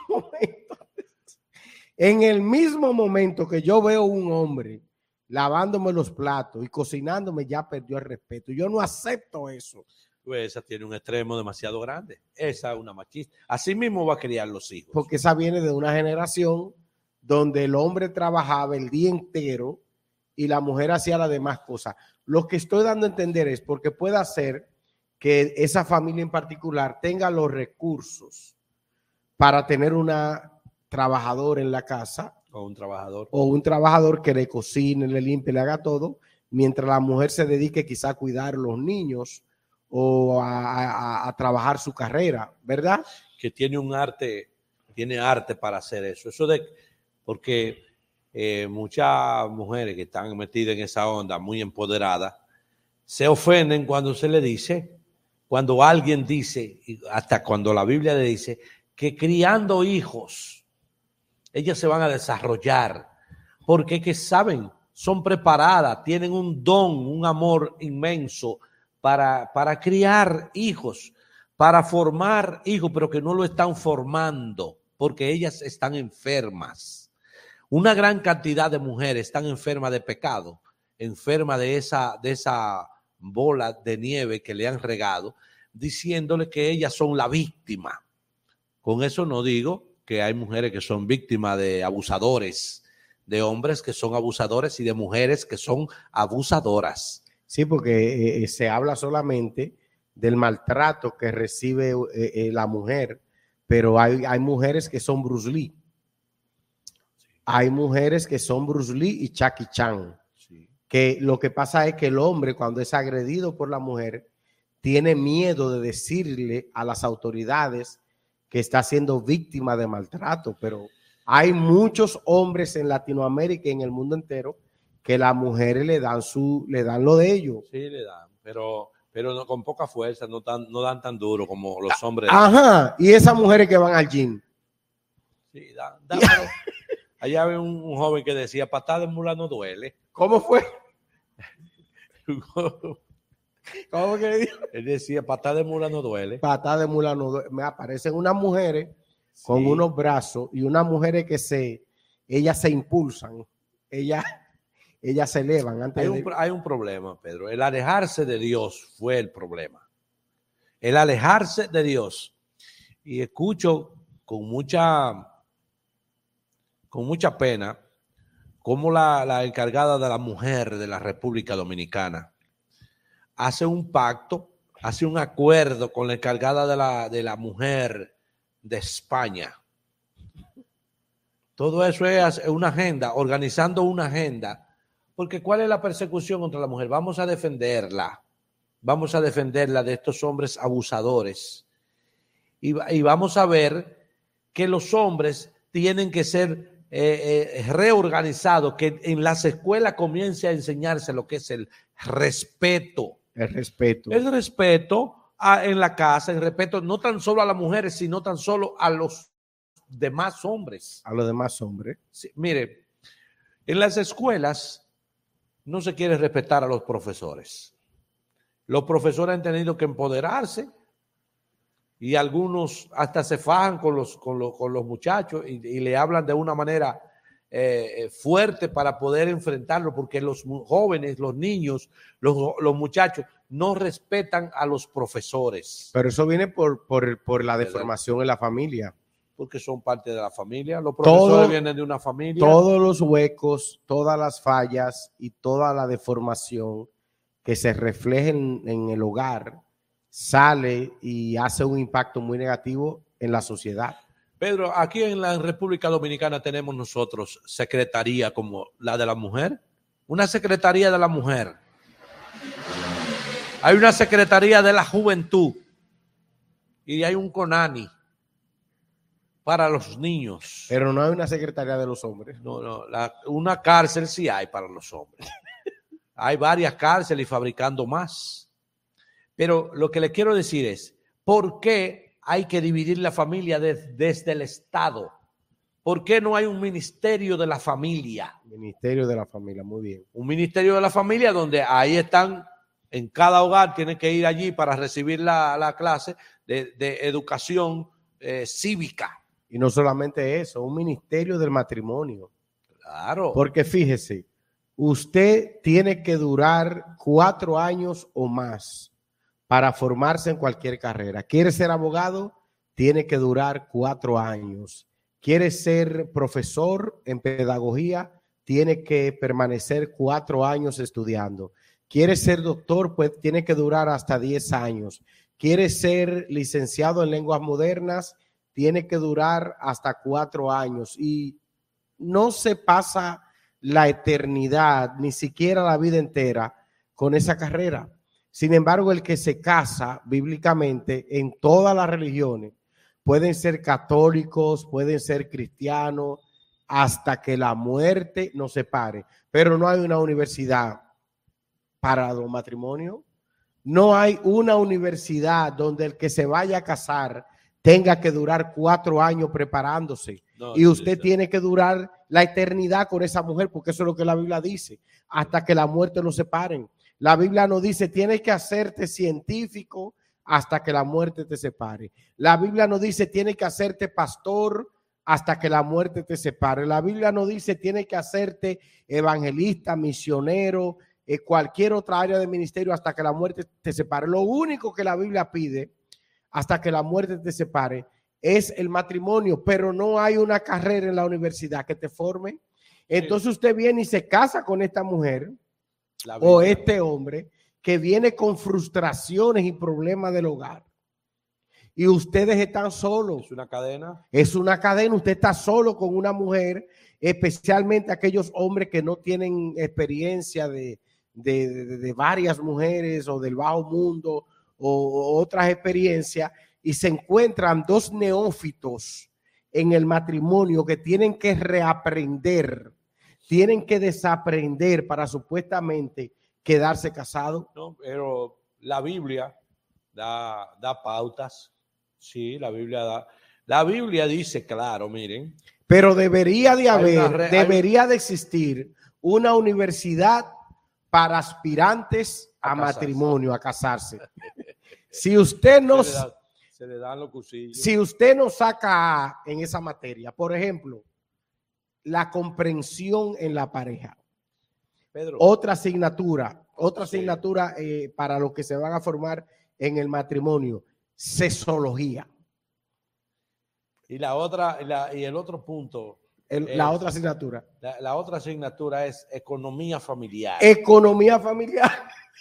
Speaker 1: momento que yo veo un hombre lavándome los platos y cocinándome, ya perdió el respeto. Yo no acepto eso.
Speaker 2: Pues esa tiene un extremo demasiado grande. Esa es una machista. Así mismo va a criar los hijos.
Speaker 1: Porque esa viene de una generación donde el hombre trabajaba el día entero y la mujer hacía las demás cosas. Lo que estoy dando a entender es porque puede ser que esa familia en particular tenga los recursos para tener una trabajadora en la casa.
Speaker 2: O un trabajador.
Speaker 1: O un trabajador que le cocine, le limpie, le haga todo, mientras la mujer se dedique quizá a cuidar a los niños o a trabajar su carrera, ¿verdad?
Speaker 2: Que tiene arte para hacer eso. Porque muchas mujeres que están metidas en esa onda, muy empoderadas, se ofenden cuando se le dice, cuando alguien dice, hasta cuando la Biblia le dice, que criando hijos, ellas se van a desarrollar, porque que saben, son preparadas, tienen un don, un amor inmenso para criar hijos, para formar hijos, pero que no lo están formando, porque ellas están enfermas. Una gran cantidad de mujeres están enfermas de pecado, enfermas de esa bola de nieve que le han regado, diciéndole que ellas son la víctima. Con eso no digo que hay mujeres que son víctimas de abusadores, de hombres que son abusadores y de mujeres que son abusadoras.
Speaker 1: Sí, porque se habla solamente del maltrato que recibe la mujer, pero hay mujeres que son Bruce Lee. Hay mujeres que son Bruce Lee y Jackie Chan, sí, que lo que pasa es que el hombre, cuando es agredido por la mujer, tiene miedo de decirle a las autoridades que está siendo víctima de maltrato, pero hay muchos hombres en Latinoamérica y en el mundo entero que las mujeres le dan lo de ellos.
Speaker 2: Sí, le dan, pero no, con poca fuerza, no dan tan duro como los hombres.
Speaker 1: Ajá, y esas mujeres que van al gym.
Speaker 2: Sí, dan, pero allá había un joven que decía, patada de mula no duele.
Speaker 1: ¿Cómo fue? ¿Cómo que dijo?
Speaker 2: Él decía, patada de mula no duele.
Speaker 1: Patada de mula no duele. Me aparecen unas mujeres con unos brazos y unas mujeres que ellas se impulsan, ellas se elevan.
Speaker 2: Hay un problema, Pedro. El alejarse de Dios fue el problema. El alejarse de Dios. Y escucho con mucha pena cómo la encargada de la mujer de la República Dominicana hace un pacto, hace un acuerdo con la encargada de la mujer de España. Todo eso es una agenda, organizando una agenda. Porque ¿cuál es la persecución contra la mujer? Vamos a defenderla de estos hombres abusadores. Y vamos a ver que los hombres tienen que ser reorganizados, que en las escuelas comience a enseñarse lo que es el respeto.
Speaker 1: El respeto.
Speaker 2: El respeto en la casa, el respeto no tan solo a las mujeres, sino tan solo a los demás hombres.
Speaker 1: A los demás hombres.
Speaker 2: Sí, mire, en las escuelas no se quiere respetar a los profesores. Los profesores han tenido que empoderarse y algunos hasta se fajan con los muchachos y le hablan de una manera fuerte para poder enfrentarlo, porque los jóvenes, los niños, los muchachos no respetan a los profesores.
Speaker 1: Pero eso viene por la deformación en la familia.
Speaker 2: Porque son parte de la familia. Los profesores vienen de una familia.
Speaker 1: Todos los huecos, todas las fallas y toda la deformación que se reflejen en el hogar sale y hace un impacto muy negativo en la sociedad.
Speaker 2: Pedro, aquí en la República Dominicana tenemos nosotros secretaría como la de la mujer. Una secretaría de la mujer. Hay una secretaría de la juventud. Y hay un CONANI para los niños.
Speaker 1: Pero no hay una secretaría de los hombres.
Speaker 2: No, una cárcel sí hay para los hombres. Hay varias cárceles y fabricando más. Pero lo que le quiero decir es, ¿por qué hay que dividir la familia desde el Estado? ¿Por qué no hay un ministerio de la familia?
Speaker 1: Ministerio de la familia, muy bien.
Speaker 2: Un ministerio de la familia donde ahí están, en cada hogar tienen que ir allí para recibir la clase de educación cívica.
Speaker 1: Y no solamente eso, un ministerio del matrimonio.
Speaker 2: Claro.
Speaker 1: Porque fíjese, usted tiene que durar 4 años o más para formarse en cualquier carrera. ¿Quiere ser abogado? Tiene que durar 4 años. ¿Quiere ser profesor en pedagogía? Tiene que permanecer 4 años estudiando. ¿Quiere ser doctor? Pues tiene que durar hasta 10 años. ¿Quiere ser licenciado en lenguas modernas? Tiene que durar hasta 4 años y no se pasa la eternidad, ni siquiera la vida entera con esa carrera. Sin embargo, el que se casa bíblicamente en todas las religiones, pueden ser católicos, pueden ser cristianos, hasta que la muerte nos separe. Pero no hay una universidad para los matrimonios. No hay una universidad donde el que se vaya a casar tenga que durar 4 años preparándose. No, y usted tiene que durar la eternidad con esa mujer, porque eso es lo que la Biblia dice, hasta que la muerte nos separen. La Biblia nos dice, tienes que hacerte científico hasta que la muerte te separe. La Biblia nos dice, tienes que hacerte pastor hasta que la muerte te separe. La Biblia nos dice, tienes que hacerte evangelista, misionero, cualquier otra área de ministerio hasta que la muerte te separe. Lo único que la Biblia pide hasta que la muerte te separe es el matrimonio, pero no hay una carrera en la universidad que te forme. Entonces usted viene y se casa con esta mujer o este hombre que viene con frustraciones y problemas del hogar. y ustedes están solos.
Speaker 2: Es una cadena.
Speaker 1: Es una cadena, usted está solo con una mujer, especialmente aquellos hombres que no tienen experiencia de varias mujeres o del bajo mundo o otras experiencias, y se encuentran dos neófitos en el matrimonio que tienen que reaprender, tienen que desaprender para supuestamente quedarse casados.
Speaker 2: No, pero la Biblia da pautas. Sí, la Biblia dice, claro, miren.
Speaker 1: Pero debería de existir una universidad para aspirantes a matrimonio, a casarse. Si usted no...
Speaker 2: Se le dan los cursillos.
Speaker 1: Si usted no saca A en esa materia, por ejemplo, la comprensión en la pareja.
Speaker 2: Pedro.
Speaker 1: Otra asignatura para los que se van a formar en el matrimonio, sexología.
Speaker 2: Y la otra, y el otro punto.
Speaker 1: La otra asignatura.
Speaker 2: La otra asignatura es economía familiar.
Speaker 1: Economía familiar.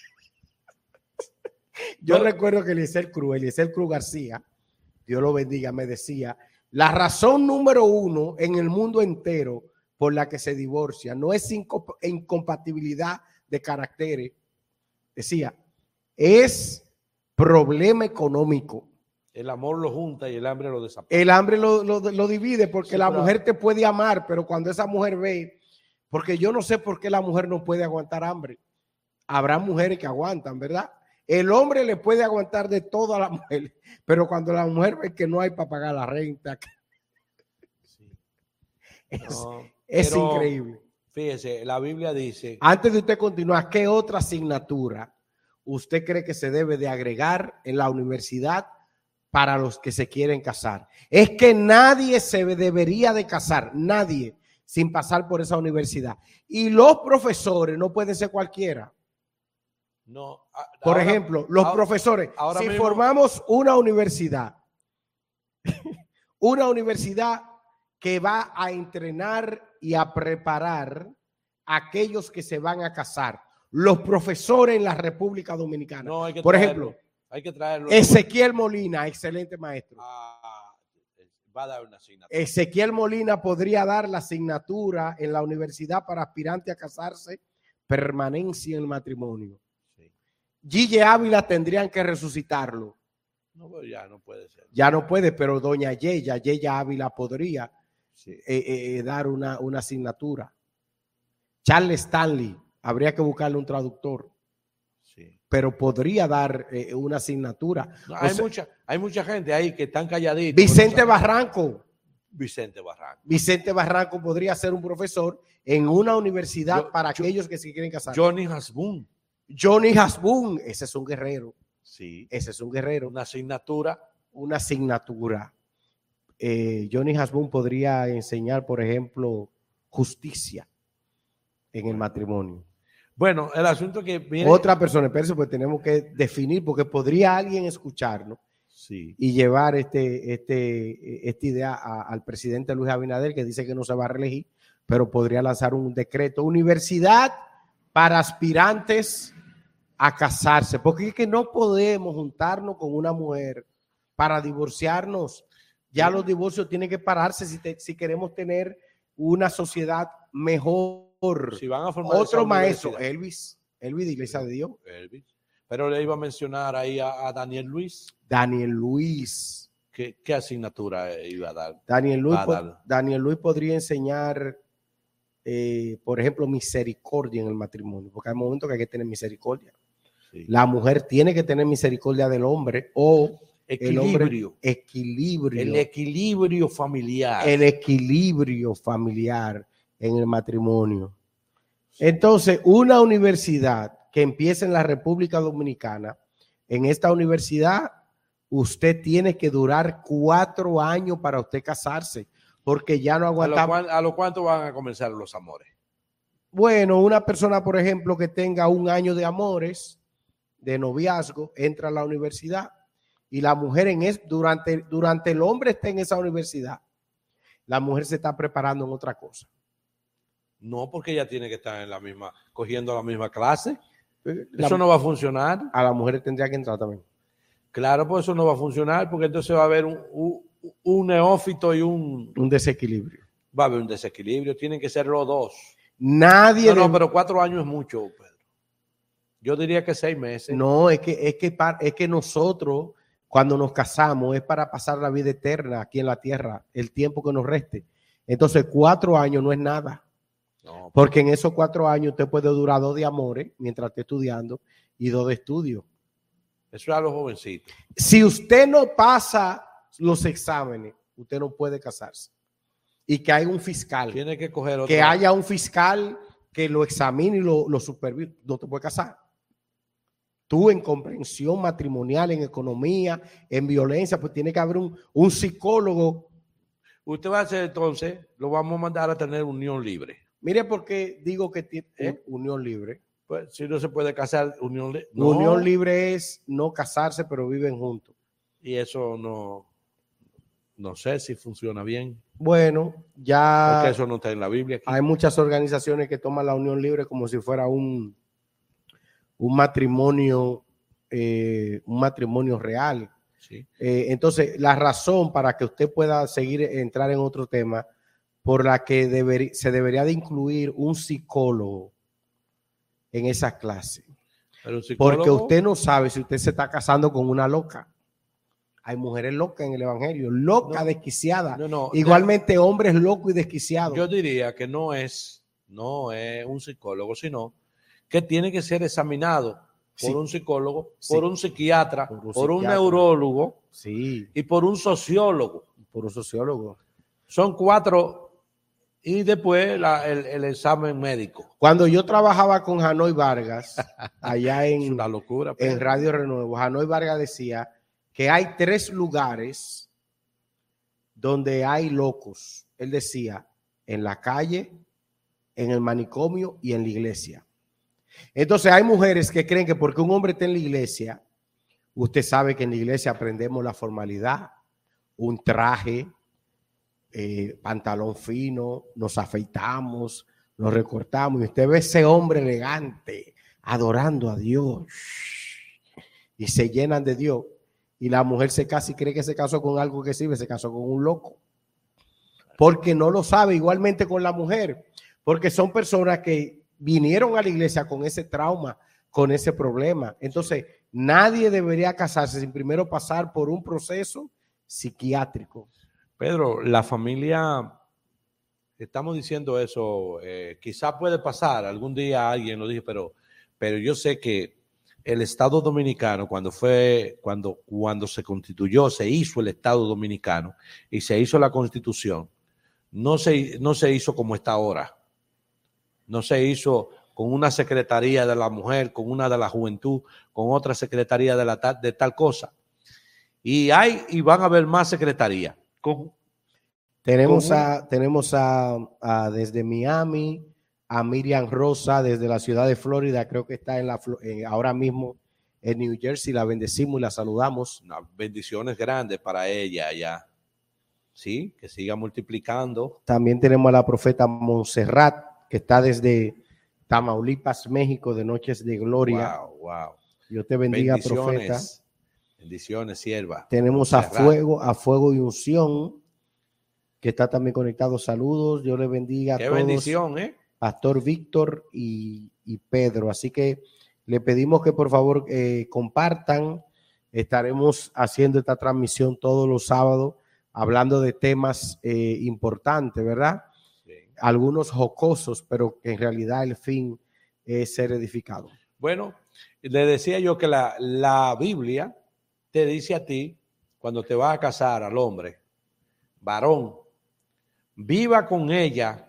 Speaker 1: Yo recuerdo que Eliezer Cruz García, Dios lo bendiga, me decía, la razón número 1 en el mundo entero por la que se divorcia no es incompatibilidad de caracteres, decía, es problema económico.
Speaker 2: El amor lo junta y el hambre lo desaparece.
Speaker 1: El hambre lo divide, porque sí, la mujer te puede amar, pero cuando esa mujer ve, porque yo no sé por qué la mujer no puede aguantar hambre. Habrá mujeres que aguantan, ¿verdad? El hombre le puede aguantar de todo a la mujer, pero cuando la mujer ve que no hay para pagar la renta,
Speaker 2: sí.
Speaker 1: es increíble.
Speaker 2: Fíjese, la Biblia dice...
Speaker 1: Antes de usted continuar, ¿qué otra asignatura usted cree que se debe de agregar en la universidad para los que se quieren casar? Es que nadie se debería de casar, nadie, sin pasar por esa universidad. Y los profesores no pueden ser cualquiera.
Speaker 2: No,
Speaker 1: por ejemplo, los profesores, si mismo formamos una universidad que va a entrenar y a preparar a aquellos que se van a casar, los profesores en la República Dominicana.
Speaker 2: No, hay que
Speaker 1: por
Speaker 2: traerlo,
Speaker 1: ejemplo,
Speaker 2: hay que traerlo.
Speaker 1: Ezequiel Molina, excelente maestro.
Speaker 2: Va a dar una asignatura.
Speaker 1: Ezequiel Molina podría dar la asignatura en la universidad para aspirante a casarse, permanencia en el matrimonio. Gille Ávila tendrían que resucitarlo.
Speaker 2: No, pero ya no puede ser.
Speaker 1: Ya no puede, pero doña Yeya Ávila podría dar una asignatura. Charles Stanley, habría que buscarle un traductor. Sí. Pero podría dar una asignatura.
Speaker 2: No, hay mucha gente ahí que están calladitos.
Speaker 1: Vicente Barranco.
Speaker 2: Vicente
Speaker 1: Barranco podría ser un profesor en una universidad para aquellos que se quieren casar. Johnny Hasbun, ese es un guerrero.
Speaker 2: Sí.
Speaker 1: Ese es un guerrero.
Speaker 2: Una asignatura.
Speaker 1: Johnny Hasbun podría enseñar, por ejemplo, justicia en el matrimonio.
Speaker 2: Bueno, el asunto que viene...
Speaker 1: Otra persona, espérense, pues tenemos que definir, porque podría alguien escucharnos y llevar esta idea al presidente Luis Abinader, que dice que no se va a reelegir, pero podría lanzar un decreto. Universidad para aspirantes a casarse, porque es que no podemos juntarnos con una mujer para divorciarnos. Ya los divorcios tienen que pararse si queremos tener una sociedad mejor.
Speaker 2: Si van a formar
Speaker 1: otro maestro, Elvis de Iglesia de Dios.
Speaker 2: Pero le iba a mencionar ahí a Daniel Luis. ¿Qué asignatura iba a dar?
Speaker 1: Daniel Luis podría enseñar, por ejemplo, misericordia en el matrimonio, porque hay momentos que hay que tener misericordia. Sí. La mujer tiene que tener misericordia del hombre o
Speaker 2: equilibrio.
Speaker 1: El
Speaker 2: equilibrio familiar.
Speaker 1: El equilibrio familiar en el matrimonio. Entonces, una universidad que empiece en la República Dominicana, en esta universidad, usted tiene que durar 4 años para usted casarse, porque ya no aguantamos.
Speaker 2: ¿A lo cuánto van a comenzar los amores?
Speaker 1: Bueno, una persona, por ejemplo, que tenga 1 año de amores, de noviazgo, entra a la universidad y la mujer durante el hombre está en esa universidad, la mujer se está preparando en otra cosa.
Speaker 2: No, porque ella tiene que estar cogiendo la misma clase. Eso no va a funcionar.
Speaker 1: A la mujer tendría que entrar también.
Speaker 2: Claro, pues eso no va a funcionar porque entonces va a haber un neófito y
Speaker 1: un desequilibrio.
Speaker 2: Va a haber un desequilibrio, tienen que ser los dos.
Speaker 1: Nadie...
Speaker 2: No, pero 4 años es mucho, Pedro. Yo diría que 6 meses.
Speaker 1: No, es que nosotros, cuando nos casamos, es para pasar la vida eterna aquí en la tierra, el tiempo que nos reste. Entonces, 4 años no es nada. No, porque en esos 4 años usted puede durar 2 de amores mientras esté estudiando y 2 de estudio.
Speaker 2: Eso es a los jovencitos.
Speaker 1: Si usted no pasa los exámenes, usted no puede casarse. Y que haya un fiscal.
Speaker 2: Tiene que coger otro.
Speaker 1: Que haya un fiscal que lo examine y lo supervise. No te puedes casar. Tú en comprensión matrimonial, en economía, en violencia, pues tiene que haber un psicólogo.
Speaker 2: Usted va a hacer entonces, lo vamos a mandar a tener unión libre.
Speaker 1: Mire por qué digo que tiene unión libre.
Speaker 2: Pues si no se puede casar, unión libre.
Speaker 1: No. Unión libre es no casarse, pero viven juntos.
Speaker 2: Y eso no sé si funciona bien.
Speaker 1: Bueno, ya...
Speaker 2: Porque eso no está en la Biblia aquí.
Speaker 1: Hay muchas organizaciones que toman la unión libre como si fuera un matrimonio real. Sí. Entonces, la razón para que usted pueda entrar en otro tema, por la que se debería de incluir un psicólogo en esa clase. Porque usted no sabe si usted se está casando con una loca. Hay mujeres locas en el evangelio, locas, desquiciadas. Igualmente hombres locos y desquiciados.
Speaker 2: Yo diría que no es un psicólogo, sino que tiene que ser examinado por un psicólogo, por un psiquiatra, por un neurólogo y por un sociólogo. Son 4 y después el examen médico.
Speaker 1: Cuando yo trabajaba con Janoy Vargas, allá
Speaker 2: es una locura,
Speaker 1: en Radio Renuevo, Janoy Vargas decía que hay 3 lugares donde hay locos. Él decía, en la calle, en el manicomio y en la iglesia. Entonces hay mujeres que creen que porque un hombre está en la iglesia, usted sabe que en la iglesia aprendemos la formalidad, un traje, pantalón fino, nos afeitamos, nos recortamos y usted ve ese hombre elegante adorando a Dios y se llenan de Dios. Y la mujer se casa y cree que se casó con algo que sirve, se casó con un loco. Porque no lo sabe, igualmente con la mujer. Porque son personas que vinieron a la iglesia con ese trauma, con ese problema. Entonces, nadie debería casarse sin primero pasar por un proceso psiquiátrico.
Speaker 2: Pedro, la familia, estamos diciendo eso, quizá puede pasar, algún día alguien lo dice, pero yo sé que el Estado Dominicano, cuando se constituyó, se hizo el Estado Dominicano y se hizo la Constitución, no se hizo como está ahora. No se hizo con una secretaría de la mujer, con una de la juventud, con otra secretaría de tal cosa. Y van a haber más secretarías.
Speaker 1: Tenemos desde Miami a Miriam Rosa, desde la ciudad de Florida, creo que está ahora mismo en New Jersey. La bendecimos y la saludamos.
Speaker 2: Bendiciones grandes para ella allá. Sí, que siga multiplicando.
Speaker 1: También tenemos a la profeta Montserrat, que está desde Tamaulipas, México, de Noches de Gloria.
Speaker 2: Wow.
Speaker 1: Dios te bendiga, profeta.
Speaker 2: Bendiciones, sierva.
Speaker 1: Tenemos a Fuego y Unción, que está también conectado. Saludos, Dios le bendiga a todos.
Speaker 2: Qué bendición,
Speaker 1: Pastor Víctor y Pedro. Así que le pedimos que por favor compartan. Estaremos haciendo esta transmisión todos los sábados, hablando de temas importantes, ¿verdad? Sí. Algunos jocosos, pero que en realidad el fin es ser edificado.
Speaker 2: Bueno, le decía yo que la Biblia te dice a ti, cuando te vas a casar al hombre, varón, viva con ella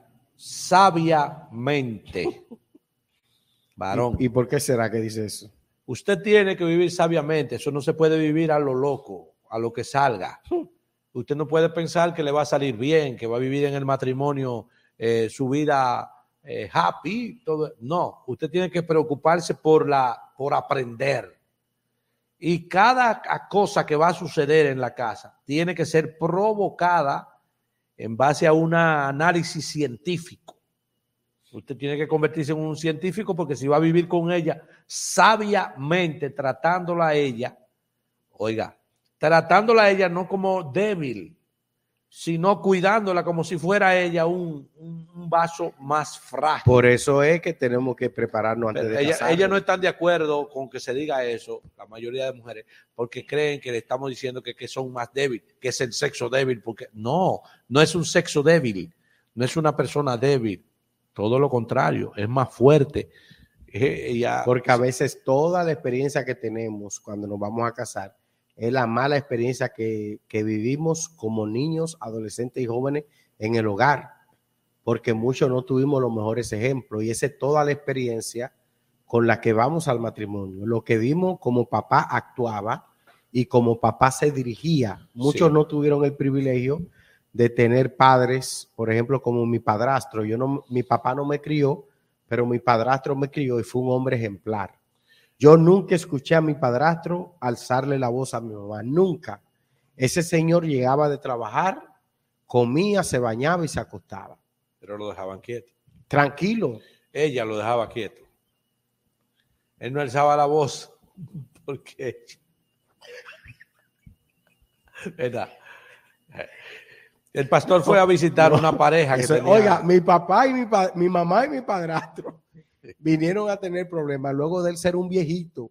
Speaker 2: sabiamente. Varón.
Speaker 1: ¿Y por qué será que dice eso?
Speaker 2: Usted tiene que vivir sabiamente. Eso no se puede vivir a lo loco, a lo que salga. Usted no puede pensar que le va a salir bien, que va a vivir en el matrimonio su vida happy. Todo. No, usted tiene que preocuparse por aprender. Y cada cosa que va a suceder en la casa tiene que ser provocada en base a un análisis científico. Usted tiene que convertirse en un científico porque si va a vivir con ella sabiamente, tratándola a ella Oiga, tratándola a ella no como débil, sino cuidándola como si fuera ella un vaso más frágil.
Speaker 1: Por eso es que tenemos que prepararnos antes de casarnos.
Speaker 2: Ellas no están de acuerdo con que se diga eso, la mayoría de mujeres, porque creen que le estamos diciendo que son más débiles, que es el sexo débil, porque no es un sexo débil, no es una persona débil, todo lo contrario, es más fuerte.
Speaker 1: Porque a veces toda la experiencia que tenemos cuando nos vamos a casar es la mala experiencia que vivimos como niños, adolescentes y jóvenes en el hogar, porque muchos no tuvimos los mejores ejemplos, y esa es toda la experiencia con la que vamos al matrimonio, lo que vimos como papá actuaba y como papá se dirigía. Muchos no tuvieron el privilegio de tener padres, por ejemplo, como mi padrastro. Mi papá no me crió, pero mi padrastro me crió y fue un hombre ejemplar. Yo nunca escuché a mi padrastro alzarle la voz a mi mamá, nunca. Ese señor llegaba de trabajar, comía, se bañaba y se acostaba.
Speaker 2: Pero lo dejaban quieto.
Speaker 1: Tranquilo.
Speaker 2: Ella lo dejaba quieto. Él no alzaba la voz porque... ¿Verdad? El pastor fue a visitar una pareja que tenía...
Speaker 1: Oiga, mi papá y mi mamá y mi padrastro vinieron a tener problemas luego de él ser un viejito,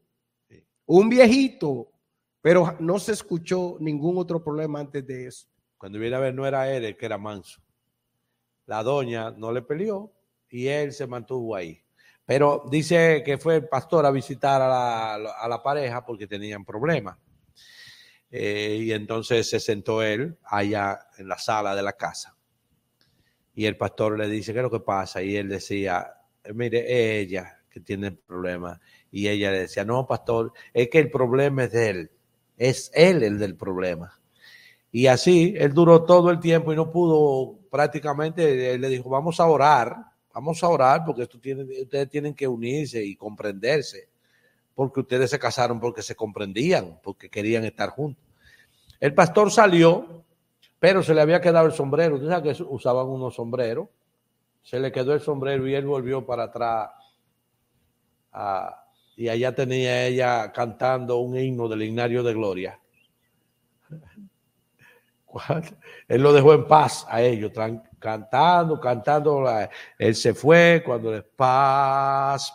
Speaker 1: pero no se escuchó ningún otro problema antes de eso.
Speaker 2: Cuando viene a ver, no era él el que era manso. La doña no le peleó y él se mantuvo ahí. Pero dice que fue el pastor a visitar a la pareja porque tenían problemas. Y entonces se sentó él allá en la sala de la casa. Y el pastor le dice, ¿qué es lo que pasa? Y él decía, mire, ella que tiene problemas. Y ella le decía, no, pastor, es que el problema es de él. Es él el del problema. Y así, él duró todo el tiempo y no pudo prácticamente, él le dijo, vamos a orar porque ustedes tienen que unirse y comprenderse, porque ustedes se casaron porque se comprendían, porque querían estar juntos. El pastor salió, pero se le había quedado el sombrero. Tú sabes que usaban unos sombreros. Se le quedó el sombrero y él volvió para atrás. Y allá tenía ella cantando un himno del Himnario de Gloria. Él lo dejó en paz a ellos, cantando. Él se fue cuando les paz,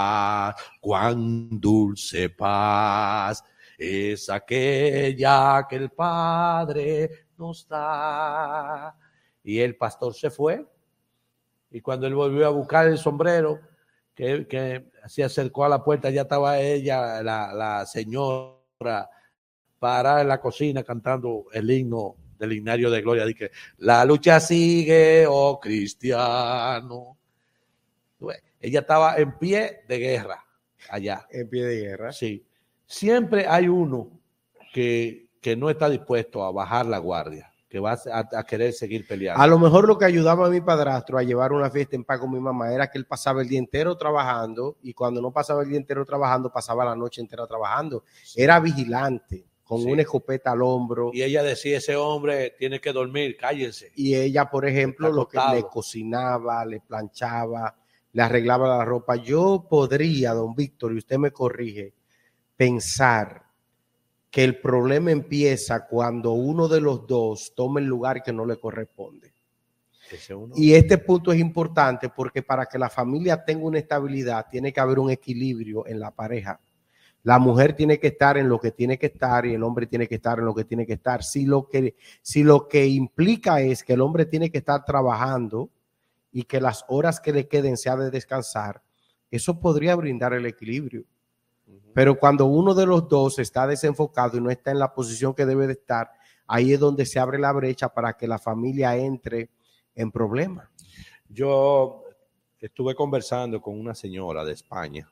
Speaker 2: cuán dulce paz es aquella que el Padre nos da. Y el pastor se fue, y cuando él volvió a buscar el sombrero, que se acercó a la puerta, ya estaba ella, la señora, parada en la cocina cantando el himno del Himnario de Gloria. Dice, la lucha sigue, oh cristiano. Ella estaba en pie de guerra allá.
Speaker 1: En pie de guerra.
Speaker 2: Sí. Siempre hay uno que no está dispuesto a bajar la guardia, que va a querer seguir peleando.
Speaker 1: A lo mejor lo que ayudaba a mi padrastro a llevar una fiesta en paz con mi mamá era que él pasaba el día entero trabajando, y cuando no pasaba el día entero trabajando, pasaba la noche entera trabajando. Sí. Era vigilante, con una escopeta al hombro.
Speaker 2: Y ella decía, ese hombre tiene que dormir, cállense.
Speaker 1: Y ella, por ejemplo, lo que le cocinaba, le planchaba, le arreglaba la ropa. Yo podría, don Víctor, y usted me corrige, pensar que el problema empieza cuando uno de los dos toma el lugar que no le corresponde. Y este punto es importante porque para que la familia tenga una estabilidad tiene que haber un equilibrio en la pareja. La mujer tiene que estar en lo que tiene que estar y el hombre tiene que estar en lo que tiene que estar. Si lo que implica es que el hombre tiene que estar trabajando y que las horas que le queden sea de descansar, eso podría brindar el equilibrio. Pero cuando uno de los dos está desenfocado y no está en la posición que debe de estar, ahí es donde se abre la brecha para que la familia entre en problemas.
Speaker 2: Yo estuve conversando con una señora de España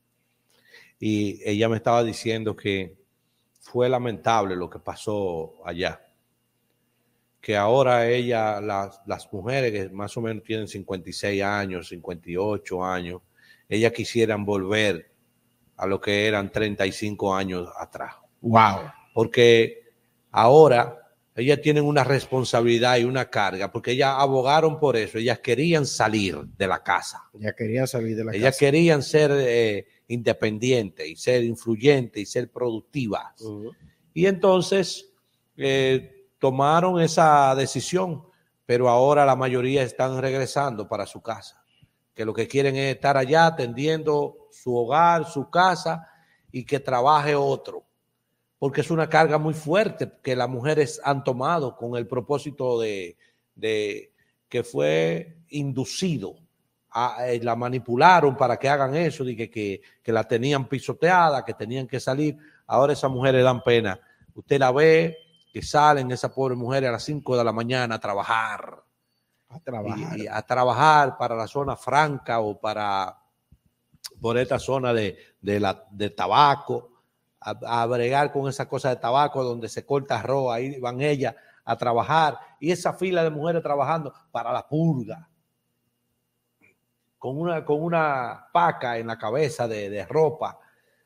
Speaker 2: y ella me estaba diciendo que fue lamentable lo que pasó allá. Que ahora ella, las mujeres que más o menos tienen 56 años, 58 años, ellas quisieran volver a lo que eran 35 años atrás.
Speaker 1: Wow.
Speaker 2: Porque ahora ellas tienen una responsabilidad y una carga, porque ellas abogaron por eso. Ellas querían salir de la casa.
Speaker 1: Ellas querían salir de la casa.
Speaker 2: Ellas querían ser independientes y ser influyentes y ser productivas. Y entonces tomaron esa decisión, pero ahora la mayoría están regresando para su casa, que lo que quieren es estar allá atendiendo su hogar, su casa, y que trabaje otro, porque es una carga muy fuerte que las mujeres han tomado con el propósito de que fue inducido. La manipularon para que hagan eso, de que la tenían pisoteada, que tenían que salir. Ahora esas mujeres dan pena. Usted la ve que salen esas pobres mujeres a las 5 de la mañana a trabajar. Y a trabajar para la zona franca o por esta zona de tabaco, a bregar con esa cosa de tabaco donde se corta arroz. Ahí van ellas a trabajar. Y esa fila de mujeres trabajando para la purga. Con una paca en la cabeza de ropa,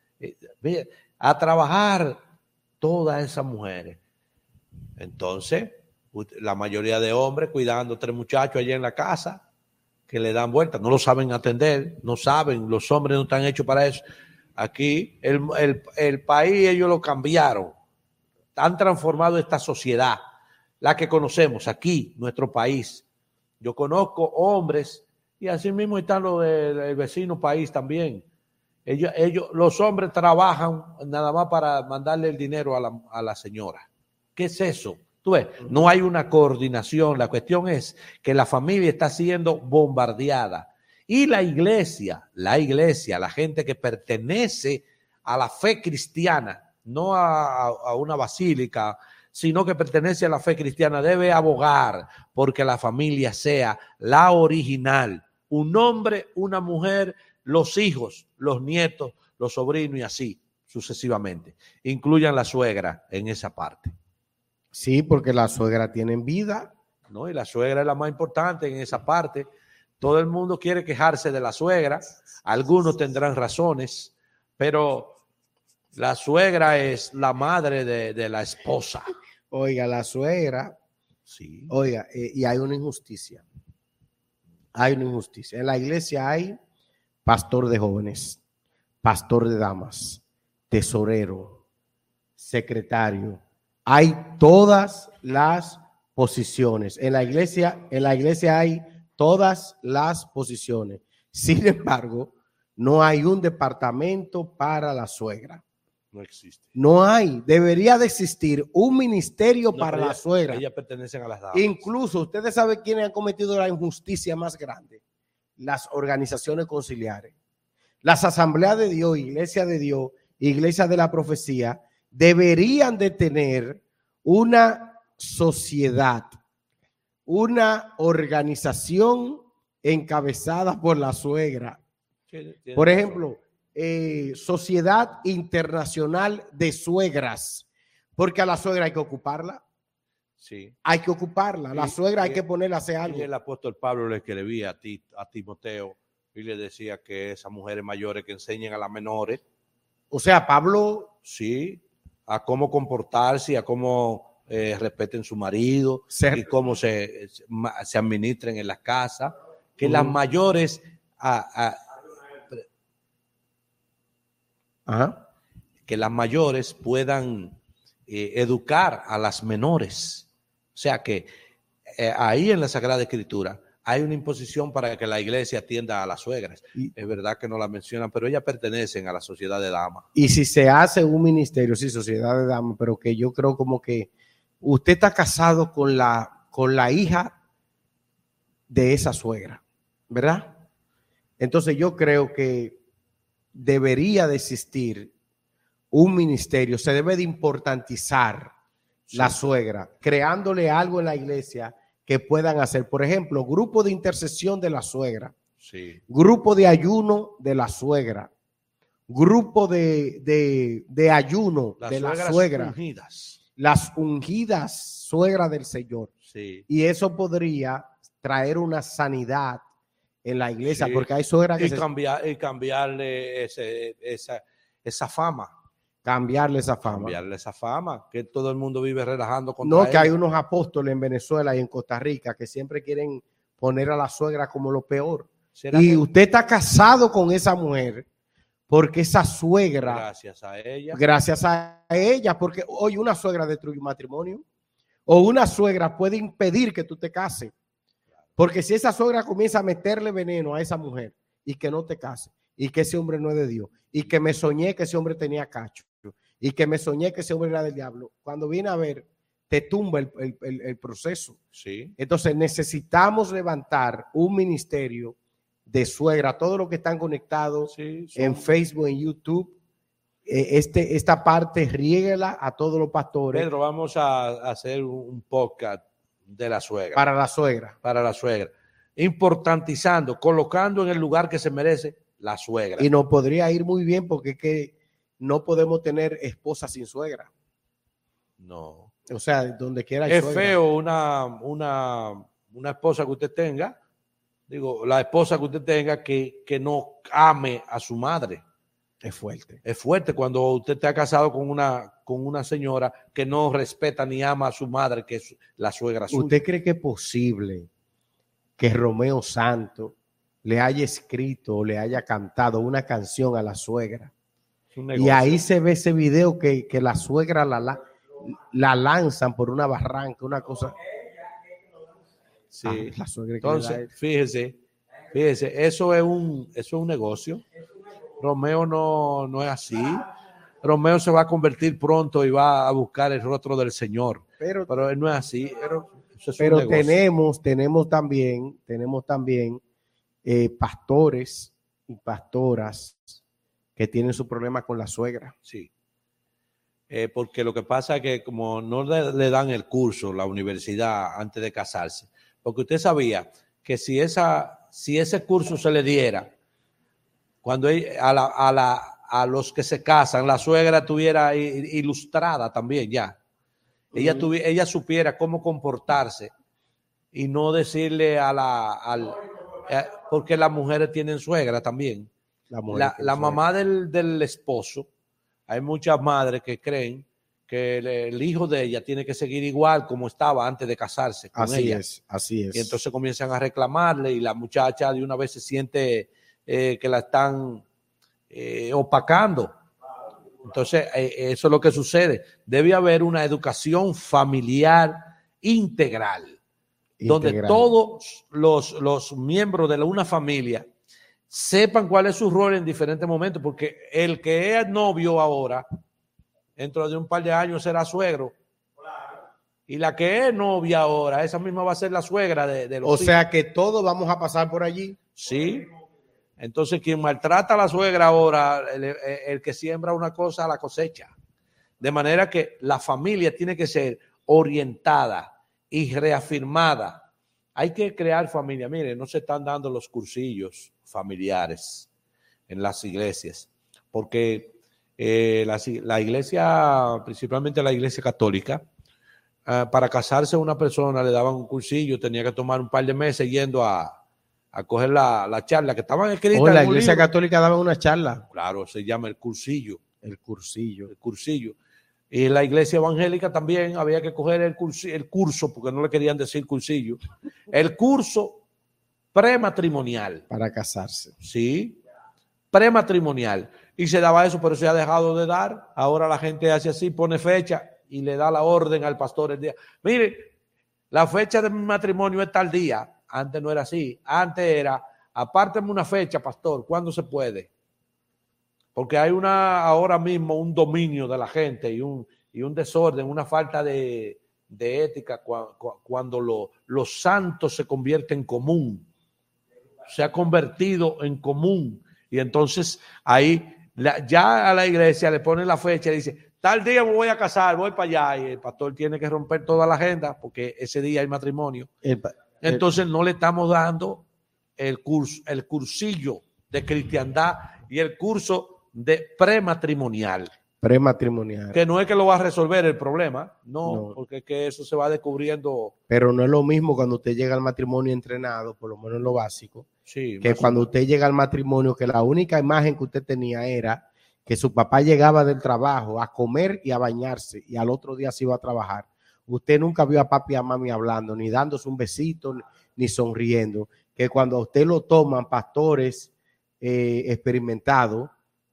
Speaker 2: a trabajar todas esas mujeres. Entonces, la mayoría de hombres cuidando 3 muchachos allá en la casa que le dan vueltas, no lo saben atender, no saben, los hombres no están hechos para eso. Aquí el país ellos lo cambiaron, han transformado esta sociedad, la que conocemos aquí, nuestro país. Yo conozco hombres. Y así mismo están los del vecino país también. Los hombres trabajan nada más para mandarle el dinero a la señora. ¿Qué es eso? Tú ves, no hay una coordinación. La cuestión es que la familia está siendo bombardeada. Y la iglesia, la gente que pertenece a la fe cristiana, no a una basílica, sino que pertenece a la fe cristiana, debe abogar porque la familia sea la original. Un hombre, una mujer, los hijos, los nietos, los sobrinos y así sucesivamente. Incluyan la suegra en esa parte.
Speaker 1: Sí, porque la suegra tiene vida.
Speaker 2: ¿No? Y la suegra es la más importante en esa parte. Todo el mundo quiere quejarse de la suegra. Algunos tendrán razones, pero la suegra es la madre de la esposa.
Speaker 1: Oiga, la suegra.
Speaker 2: Sí.
Speaker 1: Oiga, y hay una injusticia. Hay una injusticia. En la iglesia hay pastor de jóvenes, pastor de damas, tesorero, secretario. Hay todas las posiciones. En la iglesia hay todas las posiciones. Sin embargo, no hay un departamento para la suegra.
Speaker 2: No existe.
Speaker 1: No hay. Debería de existir un ministerio para la suegra.
Speaker 2: Ellas pertenecen a las damas.
Speaker 1: Incluso, ustedes saben quiénes han cometido la injusticia más grande. Las organizaciones conciliares. Las asambleas de Dios, iglesia de Dios, iglesia de la profecía, deberían de tener una sociedad, una organización encabezada por la suegra. Por ejemplo, Sociedad Internacional de Suegras, porque a la suegra hay que ocuparla.
Speaker 2: Sí.
Speaker 1: Hay que ocuparla. La suegra hay que ponerla a hacer algo.
Speaker 2: Y el apóstol Pablo le escribía a Timoteo y le decía que esas mujeres mayores que enseñen a las menores.
Speaker 1: O sea, Pablo.
Speaker 2: Sí, a cómo comportarse, a cómo respeten su marido y cómo se administren en las casas. Que las mayores que las mayores puedan educar a las menores. O sea que ahí en la Sagrada Escritura hay una imposición para que la iglesia atienda a las suegras. Es verdad que no la mencionan, pero ellas pertenecen a la sociedad de damas.
Speaker 1: Y si se hace un ministerio, sí, sociedad de damas, pero que yo creo como que usted está casado con la hija de esa suegra, ¿verdad? Entonces yo creo que debería de existir un ministerio, se debe de importantizar la suegra, creándole algo en la iglesia que puedan hacer. Por ejemplo, grupo de intercesión de la suegra, grupo de ayuno de la suegra, grupo de ayuno de la suegra,
Speaker 2: ungidas.
Speaker 1: Las ungidas suegra del Señor.
Speaker 2: Sí.
Speaker 1: Y eso podría traer una sanidad en la iglesia, porque hay suegras que
Speaker 2: cambiarle esa fama.
Speaker 1: Cambiarle esa fama.
Speaker 2: Cambiarle esa fama, que todo el mundo vive relajando con
Speaker 1: No, que hay unos apóstoles en Venezuela y en Costa Rica que siempre quieren poner a la suegra como lo peor. Y usted está casado con esa mujer porque esa suegra,
Speaker 2: gracias a ella,
Speaker 1: porque hoy una suegra destruye un matrimonio, o una suegra puede impedir que tú te cases, porque si esa suegra comienza a meterle veneno a esa mujer y que no te cases, y que ese hombre no es de Dios, y que me soñé que ese hombre tenía cacho, y que me soñé que ese hombre era del diablo, cuando viene a ver, te tumba el proceso.
Speaker 2: Sí.
Speaker 1: Entonces necesitamos levantar un ministerio de suegra, todos los que están conectados en Facebook, en YouTube, esta parte riégala a todos los pastores.
Speaker 2: Pedro, vamos a hacer un podcast de la suegra.
Speaker 1: Para la suegra.
Speaker 2: Para la suegra. Importantizando, colocando en el lugar que se merece la suegra.
Speaker 1: Y nos podría ir muy bien porque es que no podemos tener esposa sin suegra.
Speaker 2: No.
Speaker 1: O sea, donde quiera hay
Speaker 2: es
Speaker 1: suegra.
Speaker 2: Feo una esposa que usted tenga, digo, la esposa que usted tenga que no ame a su madre.
Speaker 1: Es fuerte.
Speaker 2: Es fuerte cuando usted está casado con una señora que no respeta ni ama a su madre, que es la suegra suya.
Speaker 1: ¿Usted cree que es posible que Romeo Santos le haya escrito o le haya cantado una canción a la suegra? Y ahí se ve ese video que la suegra la lanzan por una barranca, una cosa.
Speaker 2: Sí.
Speaker 1: La suegra.
Speaker 2: Entonces, fíjese, eso es un negocio. Romeo no es así. Romeo se va a convertir pronto y va a buscar el rostro del Señor. Pero él no es así.
Speaker 1: Pero tenemos también pastores y pastoras que tienen su problema con la suegra.
Speaker 2: Sí. Porque lo que pasa es que como no le dan el curso, la universidad, antes de casarse, porque usted sabía que si ese curso se le diera, cuando a los que se casan, la suegra estuviera ilustrada también ya. Ella supiera cómo comportarse y no decirle porque las mujeres tienen suegra también. La mamá del esposo, hay muchas madres que creen que el hijo de ella tiene que seguir igual como estaba antes de casarse con ella.
Speaker 1: Así es.
Speaker 2: Y entonces comienzan a reclamarle y la muchacha de una vez se siente que la están opacando. Entonces, eso es lo que sucede. Debe haber una educación familiar integral. Donde todos los miembros de una familia sepan cuál es su rol en diferentes momentos, porque el que es novio ahora, dentro de un par de años será suegro. Y la que es novia ahora, esa misma va a ser la suegra de los hijos.
Speaker 1: O sea que todos vamos a pasar por allí.
Speaker 2: Sí. Entonces, quien maltrata a la suegra ahora, el que siembra una cosa, la cosecha. De manera que la familia tiene que ser orientada y reafirmada. Hay que crear familia. Mire, no se están dando los cursillos familiares en las iglesias, porque la iglesia, principalmente la iglesia católica, para casarse una persona le daban un cursillo, tenía que tomar un par de meses yendo a coger la charla que estaban escritas.
Speaker 1: La iglesia católica daba una charla.
Speaker 2: Claro, se llama el cursillo.
Speaker 1: El cursillo.
Speaker 2: Y en la iglesia evangélica también había que coger el curso, porque no le querían decir cursillo. El curso prematrimonial.
Speaker 1: Para casarse.
Speaker 2: Sí, prematrimonial. Y se daba eso, pero se ha dejado de dar. Ahora la gente hace así, pone fecha y le da la orden al pastor el día. Mire, la fecha de mi matrimonio es tal día. Antes no era así. Antes era, apárteme una fecha, pastor, ¿cuándo se puede? Porque hay ahora mismo un dominio de la gente y un desorden, una falta de ética cuando lo santo se convierte en común. Se ha convertido en común. Y entonces ahí ya a la iglesia le ponen la fecha y dice, tal día me voy a casar, voy para allá. Y el pastor tiene que romper toda la agenda porque ese día hay matrimonio. Entonces no le estamos dando el cursillo de cristiandad y el curso de prematrimonial. Que no es que lo va a resolver el problema, no. Porque es que eso se va descubriendo.
Speaker 1: Pero no es lo mismo cuando usted llega al matrimonio entrenado, por lo menos en lo básico,
Speaker 2: sí,
Speaker 1: que cuando usted llega al matrimonio, que la única imagen que usted tenía era que su papá llegaba del trabajo a comer y a bañarse y al otro día se iba a trabajar. Usted nunca vio a papi y a mami hablando, ni dándose un besito, ni sonriendo. Que cuando a usted lo toman pastores experimentados,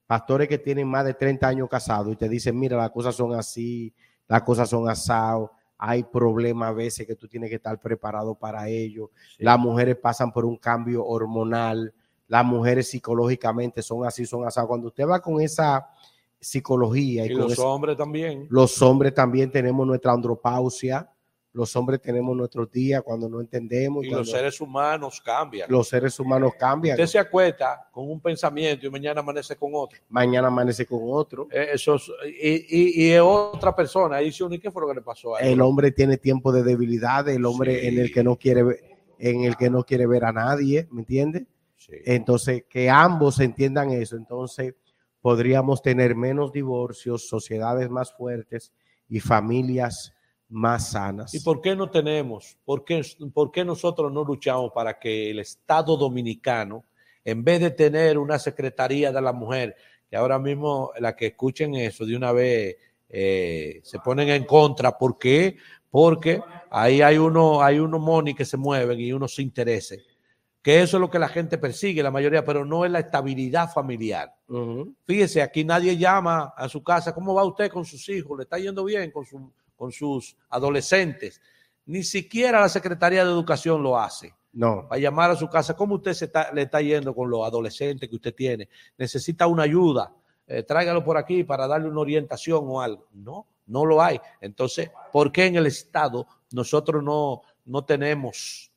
Speaker 1: pastores que tienen más de 30 años casados y te dicen, mira, las cosas son así, las cosas son asados, hay problemas a veces que tú tienes que estar preparado para ello. Sí. Las mujeres pasan por un cambio hormonal, las mujeres psicológicamente son así, son asados. Cuando usted va con esa psicología
Speaker 2: y los hombres también.
Speaker 1: Los hombres también tenemos nuestra andropausia. Los hombres tenemos nuestros días cuando no entendemos.
Speaker 2: Y los seres humanos cambian.
Speaker 1: Los seres humanos cambian.
Speaker 2: Usted se acuesta con un pensamiento y mañana amanece con otro.
Speaker 1: Mañana amanece con otro.
Speaker 2: Eso es, y es otra persona. Ahí dice uno, ¿y qué fue lo que le pasó a él?
Speaker 1: El hombre tiene tiempo de debilidad, el hombre sí. en el que no quiere ver a nadie, ¿me entiende? Sí. Entonces, que ambos entiendan eso, entonces podríamos tener menos divorcios, sociedades más fuertes y familias más sanas.
Speaker 2: ¿Y por qué no tenemos? ¿Por qué nosotros no luchamos para que el Estado Dominicano, en vez de tener una Secretaría de la Mujer, que ahora mismo la que escuchen eso de una vez se ponen en contra? ¿Por qué? Porque ahí hay unos monis que se mueven y unos intereses, que eso es lo que la gente persigue, la mayoría, pero no es la estabilidad familiar. Fíjese, aquí nadie llama a su casa, ¿cómo va usted con sus hijos? ¿Le está yendo bien con sus adolescentes? Ni siquiera la Secretaría de Educación lo hace.
Speaker 1: No.
Speaker 2: Va a llamar a su casa, ¿cómo usted le está yendo con los adolescentes que usted tiene? ¿Necesita una ayuda? Tráigalo por aquí para darle una orientación o algo. No lo hay. Entonces, ¿por qué en el Estado nosotros no tenemos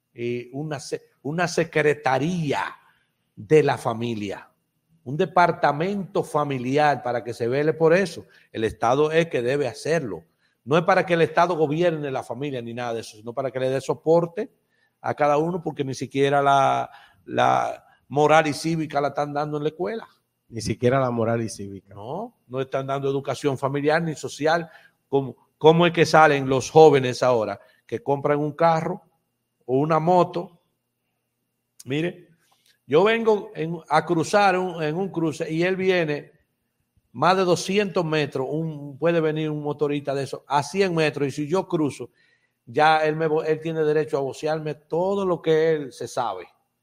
Speaker 2: una secretaría de la familia? Un departamento familiar para que se vele por eso. El Estado es que debe hacerlo. No es para que el Estado gobierne la familia ni nada de eso, sino para que le dé soporte a cada uno, porque ni siquiera la moral y cívica la están dando en la escuela.
Speaker 1: Ni siquiera la moral y cívica.
Speaker 2: No están dando educación familiar ni social. ¿Cómo es que salen los jóvenes ahora que compran un carro o una moto? Mire, yo vengo a cruzar en un cruce y él viene más de 200 metros, puede venir un motorista de eso, a 100 metros, y si yo cruzo, ya él tiene derecho a vocearme todo lo que él se sabe.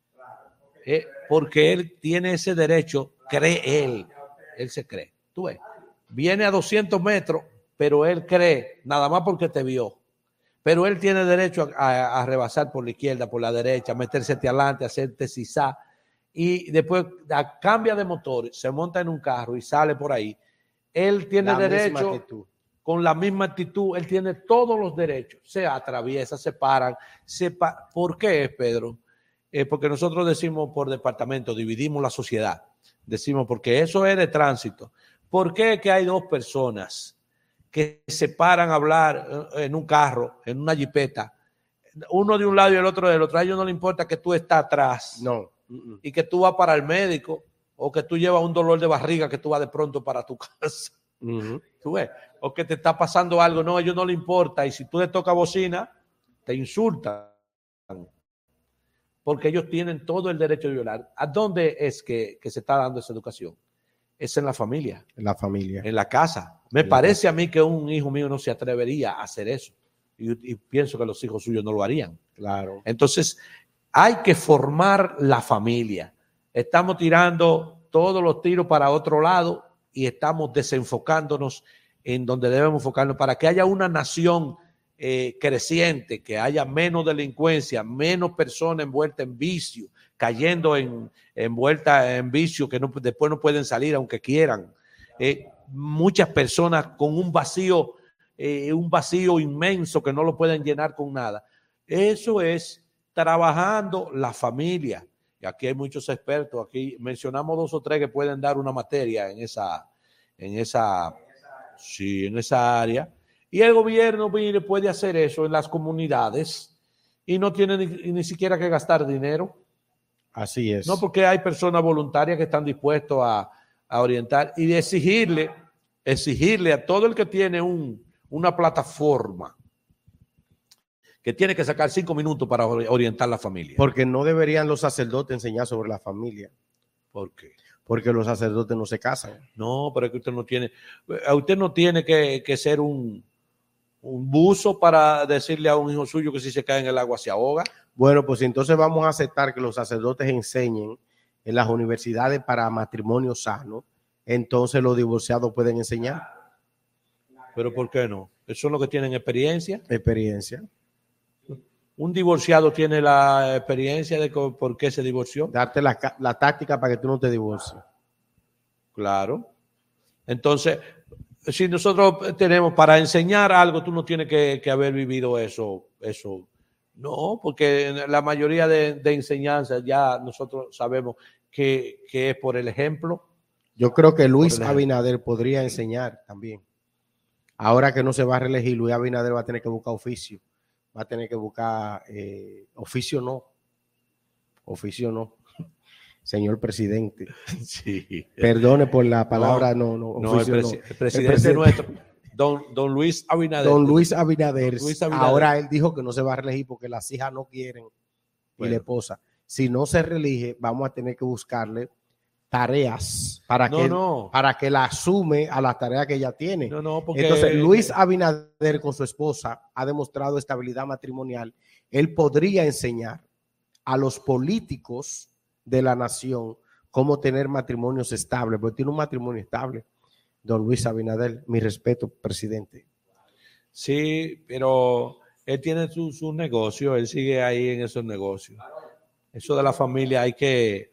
Speaker 2: Porque él tiene ese derecho, él se cree. Tú ves, viene a 200 metros, pero él cree, nada más porque te vio. Pero él tiene derecho a rebasar por la izquierda, por la derecha, meterse adelante, hacerte sisá. Y después cambia de motor, se monta en un carro y sale por ahí. Él tiene derecho, con la misma actitud, él tiene todos los derechos. Se atraviesa, se paran. ¿Por qué, Pedro? Porque nosotros decimos por departamento, dividimos la sociedad. Decimos porque eso es de tránsito. ¿Por qué es que hay dos personas que se paran a hablar en un carro, en una jipeta, uno de un lado y el otro del otro? A ellos no les importa que tú estás atrás.
Speaker 1: No.
Speaker 2: Y que tú vas para el médico, o que tú llevas un dolor de barriga que tú vas de pronto para tu casa. ¿Tú ves? O que te está pasando algo. No, a ellos no les importa. Y si tú le tocas bocina, te insultan. Porque ellos tienen todo el derecho de violar. ¿A dónde es que se está dando esa educación? Es en la familia.
Speaker 1: En la familia.
Speaker 2: En la casa. Me parece a mí que un hijo mío no se atrevería a hacer eso. Y pienso que los hijos suyos no lo harían.
Speaker 1: Claro.
Speaker 2: Entonces, hay que formar la familia. Estamos tirando todos los tiros para otro lado y estamos desenfocándonos en donde debemos enfocarnos para que haya una nación creciente, que haya menos delincuencia, menos personas envueltas en vicio, cayendo envueltas en vicio que después no pueden salir aunque quieran. Muchas personas con un vacío inmenso que no lo pueden llenar con nada. Eso es trabajando la familia. Y aquí hay muchos expertos. Aquí mencionamos 2 o 3 que pueden dar una materia en esa área. Y el gobierno puede hacer eso en las comunidades y no tiene ni siquiera que gastar dinero.
Speaker 1: Así es.
Speaker 2: No, porque hay personas voluntarias que están dispuestos a orientar y de exigirle a todo el que tiene una plataforma que tiene que sacar 5 minutos para orientar la familia.
Speaker 1: Porque no deberían los sacerdotes enseñar sobre la familia.
Speaker 2: ¿Por qué?
Speaker 1: Porque los sacerdotes no se casan.
Speaker 2: No, pero es que usted no tiene que ser un buzo para decirle a un hijo suyo que si se cae en el agua se ahoga.
Speaker 1: Bueno, pues entonces vamos a aceptar que los sacerdotes enseñen en las universidades para matrimonio sano entonces los divorciados pueden enseñar.
Speaker 2: Pero ¿por qué no? Eso son los que tienen experiencia.
Speaker 1: Experiencia.
Speaker 2: Un divorciado tiene la experiencia de por qué se divorció.
Speaker 1: Darte la táctica para que tú no te divorcies.
Speaker 2: Claro. Entonces, si nosotros tenemos para enseñar algo, tú no tienes que haber vivido eso. No, porque la mayoría de enseñanzas ya nosotros sabemos que es por el ejemplo.
Speaker 1: Yo creo que Luis Abinader podría enseñar también. Ahora que no se va a reelegir, Luis Abinader va a tener que buscar oficio. Va a tener que buscar oficio no, señor presidente.
Speaker 2: Sí.
Speaker 1: Perdone por la palabra, no,
Speaker 2: oficio el presidente nuestro, don Luis Abinader.
Speaker 1: Don Luis Abinader. Ahora él dijo que no se va a reelegir porque las hijas no quieren y la esposa. Si no se reelige, vamos a tener que buscarle tareas para que la asume a las tareas que ella tiene. Entonces, Luis Abinader con su esposa ha demostrado estabilidad matrimonial. Él podría enseñar a los políticos de la nación cómo tener matrimonios estables, porque tiene un matrimonio estable. Don Luis Abinader, mi respeto, presidente.
Speaker 2: Sí, pero él tiene sus negocios, él sigue ahí en esos negocios. Eso de la familia hay que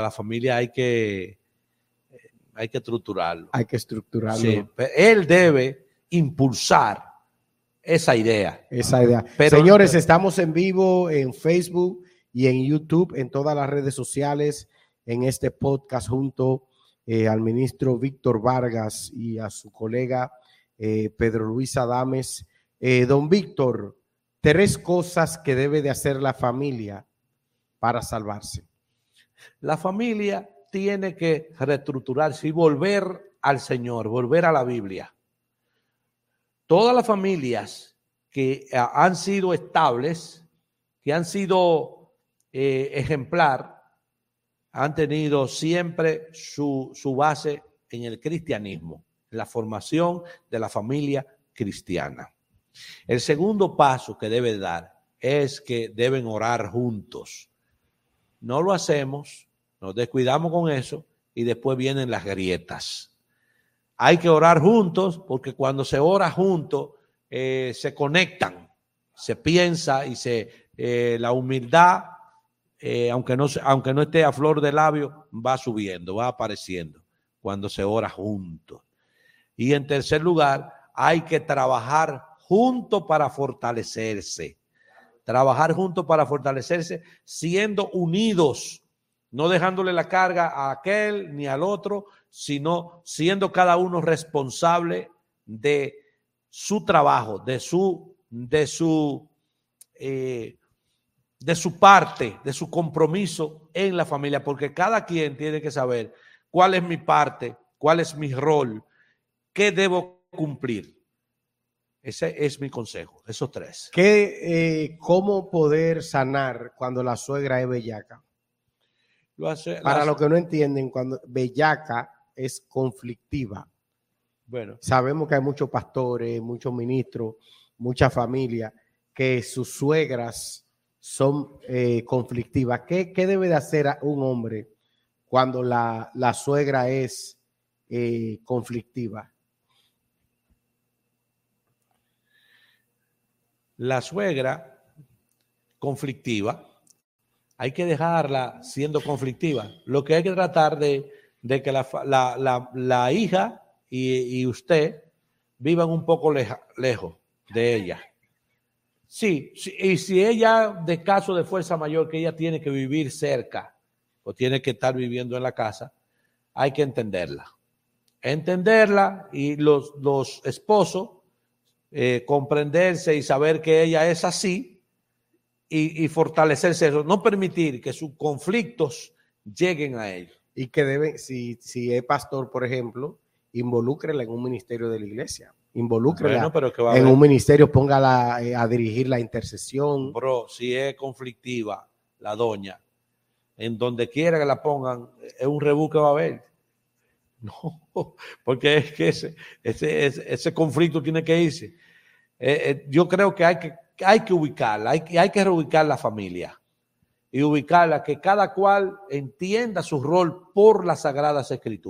Speaker 2: estructurarlo.
Speaker 1: Hay que estructurarlo.
Speaker 2: Sí, él debe impulsar esa idea.
Speaker 1: Pero, señores, estamos en vivo en Facebook y en YouTube, en todas las redes sociales, en este podcast junto al ministro Víctor Vargas y a su colega Pedro Luis Adames. Don Víctor, 3 cosas que debe de hacer la familia para salvarse.
Speaker 2: La familia tiene que reestructurarse y volver al Señor, volver a la Biblia. Todas las familias que han sido estables, que han sido ejemplar, han tenido siempre su base en el cristianismo, en la formación de la familia cristiana. El segundo paso que debe dar es que deben orar juntos. No lo hacemos, nos descuidamos con eso y después vienen las grietas. Hay que orar juntos porque cuando se ora juntos se conectan, se piensa y la humildad, aunque no esté a flor de labio, va subiendo, va apareciendo cuando se ora juntos. Y en tercer lugar, hay que trabajar juntos para fortalecerse. Trabajar juntos para fortalecerse, siendo unidos, no dejándole la carga a aquel ni al otro, sino siendo cada uno responsable de su trabajo, de su parte, de su compromiso en la familia, porque cada quien tiene que saber cuál es mi parte, cuál es mi rol, qué debo cumplir. Ese es mi consejo, esos 3.
Speaker 1: ¿Cómo poder sanar cuando la suegra es bellaca? Para los que no entienden, cuando bellaca es conflictiva. Bueno, sabemos que hay muchos pastores, muchos ministros, muchas familias que sus suegras son conflictivas. ¿Qué debe de hacer un hombre cuando la suegra es conflictiva?
Speaker 2: La suegra conflictiva, hay que dejarla siendo conflictiva. Lo que hay que tratar de que la hija y usted vivan un poco lejos de ella. Sí, y si ella, de caso de fuerza mayor, que ella tiene que vivir cerca o tiene que estar viviendo en la casa, hay que entenderla. Entenderla y los esposos comprenderse y saber que ella es así y fortalecerse eso, no permitir que sus conflictos lleguen a ellos.
Speaker 1: Y que deben, si es pastor, por ejemplo, involúcrela en un ministerio de la iglesia. Involúcrela en un ministerio, póngala a dirigir la intercesión.
Speaker 2: Bro, si es conflictiva la doña, en donde quiera que la pongan, es un rebú que va a haber. No, porque es que ese conflicto tiene que irse. Yo creo que hay que ubicarla, hay que reubicar la familia y ubicarla, que cada cual entienda su rol por las Sagradas Escrituras.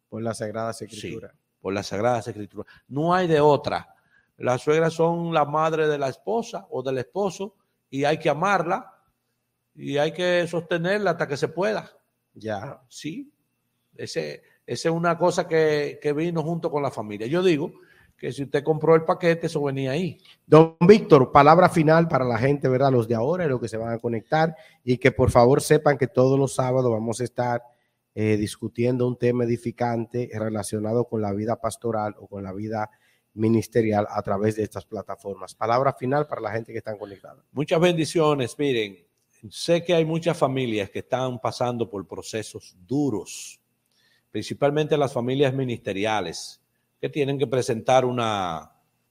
Speaker 1: Por las Sagradas Escrituras.
Speaker 2: Sí, por las Sagradas Escrituras. No hay de otra. Las suegras son la madre de la esposa o del esposo y hay que amarla y hay que sostenerla hasta que se pueda.
Speaker 1: Ya.
Speaker 2: Sí, esa es una cosa que vino junto con la familia. Yo digo que si usted compró el paquete, eso venía ahí.
Speaker 1: Don Víctor, palabra final para la gente, ¿verdad? Los de ahora y los que se van a conectar, y que por favor sepan que todos los sábados vamos a estar discutiendo un tema edificante relacionado con la vida pastoral o con la vida ministerial a través de estas plataformas. Palabra final para la gente que están conectada.
Speaker 2: Muchas bendiciones. Miren, sé que hay muchas familias que están pasando por procesos duros, principalmente las familias ministeriales, que tienen que presentar una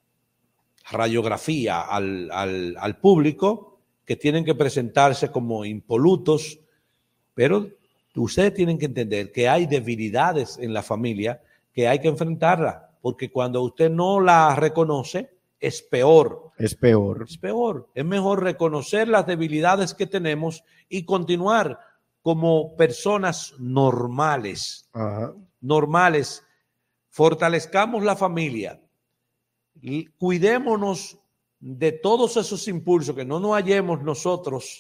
Speaker 2: radiografía al público, que tienen que presentarse como impolutos, pero ustedes tienen que entender que hay debilidades en la familia que hay que enfrentarla, porque cuando usted no la reconoce, es peor.
Speaker 1: Es peor.
Speaker 2: Es peor. Es mejor reconocer las debilidades que tenemos y continuar como personas normales.
Speaker 1: Ajá.
Speaker 2: Normales. Fortalezcamos la familia. Cuidémonos de todos esos impulsos, que no nos hallemos nosotros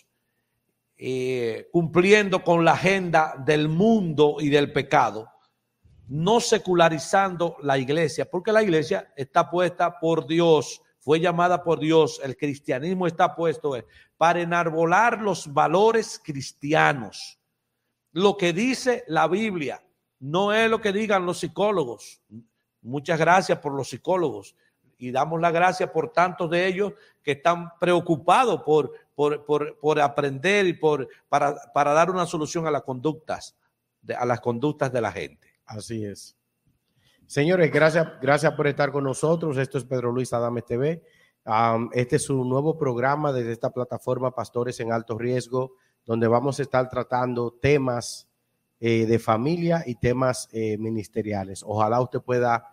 Speaker 2: cumpliendo con la agenda del mundo y del pecado, no secularizando la iglesia, porque la iglesia está puesta por Dios, fue llamada por Dios, el cristianismo está puesto para enarbolar los valores cristianos. Lo que dice la Biblia no es lo que digan los psicólogos. Muchas gracias por los psicólogos y damos la gracia por tantos de ellos que están preocupados por aprender y para dar una solución a las conductas de la gente.
Speaker 1: Así es. Señores, gracias por estar con nosotros. Esto es Pedro Luis Adames TV. Este es un nuevo programa desde esta plataforma Pastores en Alto Riesgo, donde vamos a estar tratando temas de familia y temas ministeriales. Ojalá usted pueda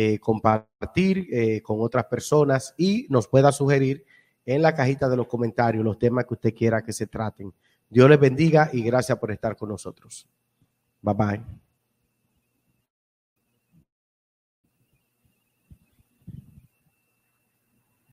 Speaker 1: compartir con otras personas y nos pueda sugerir en la cajita de los comentarios los temas que usted quiera que se traten. Dios les bendiga y gracias por estar con nosotros. Bye bye.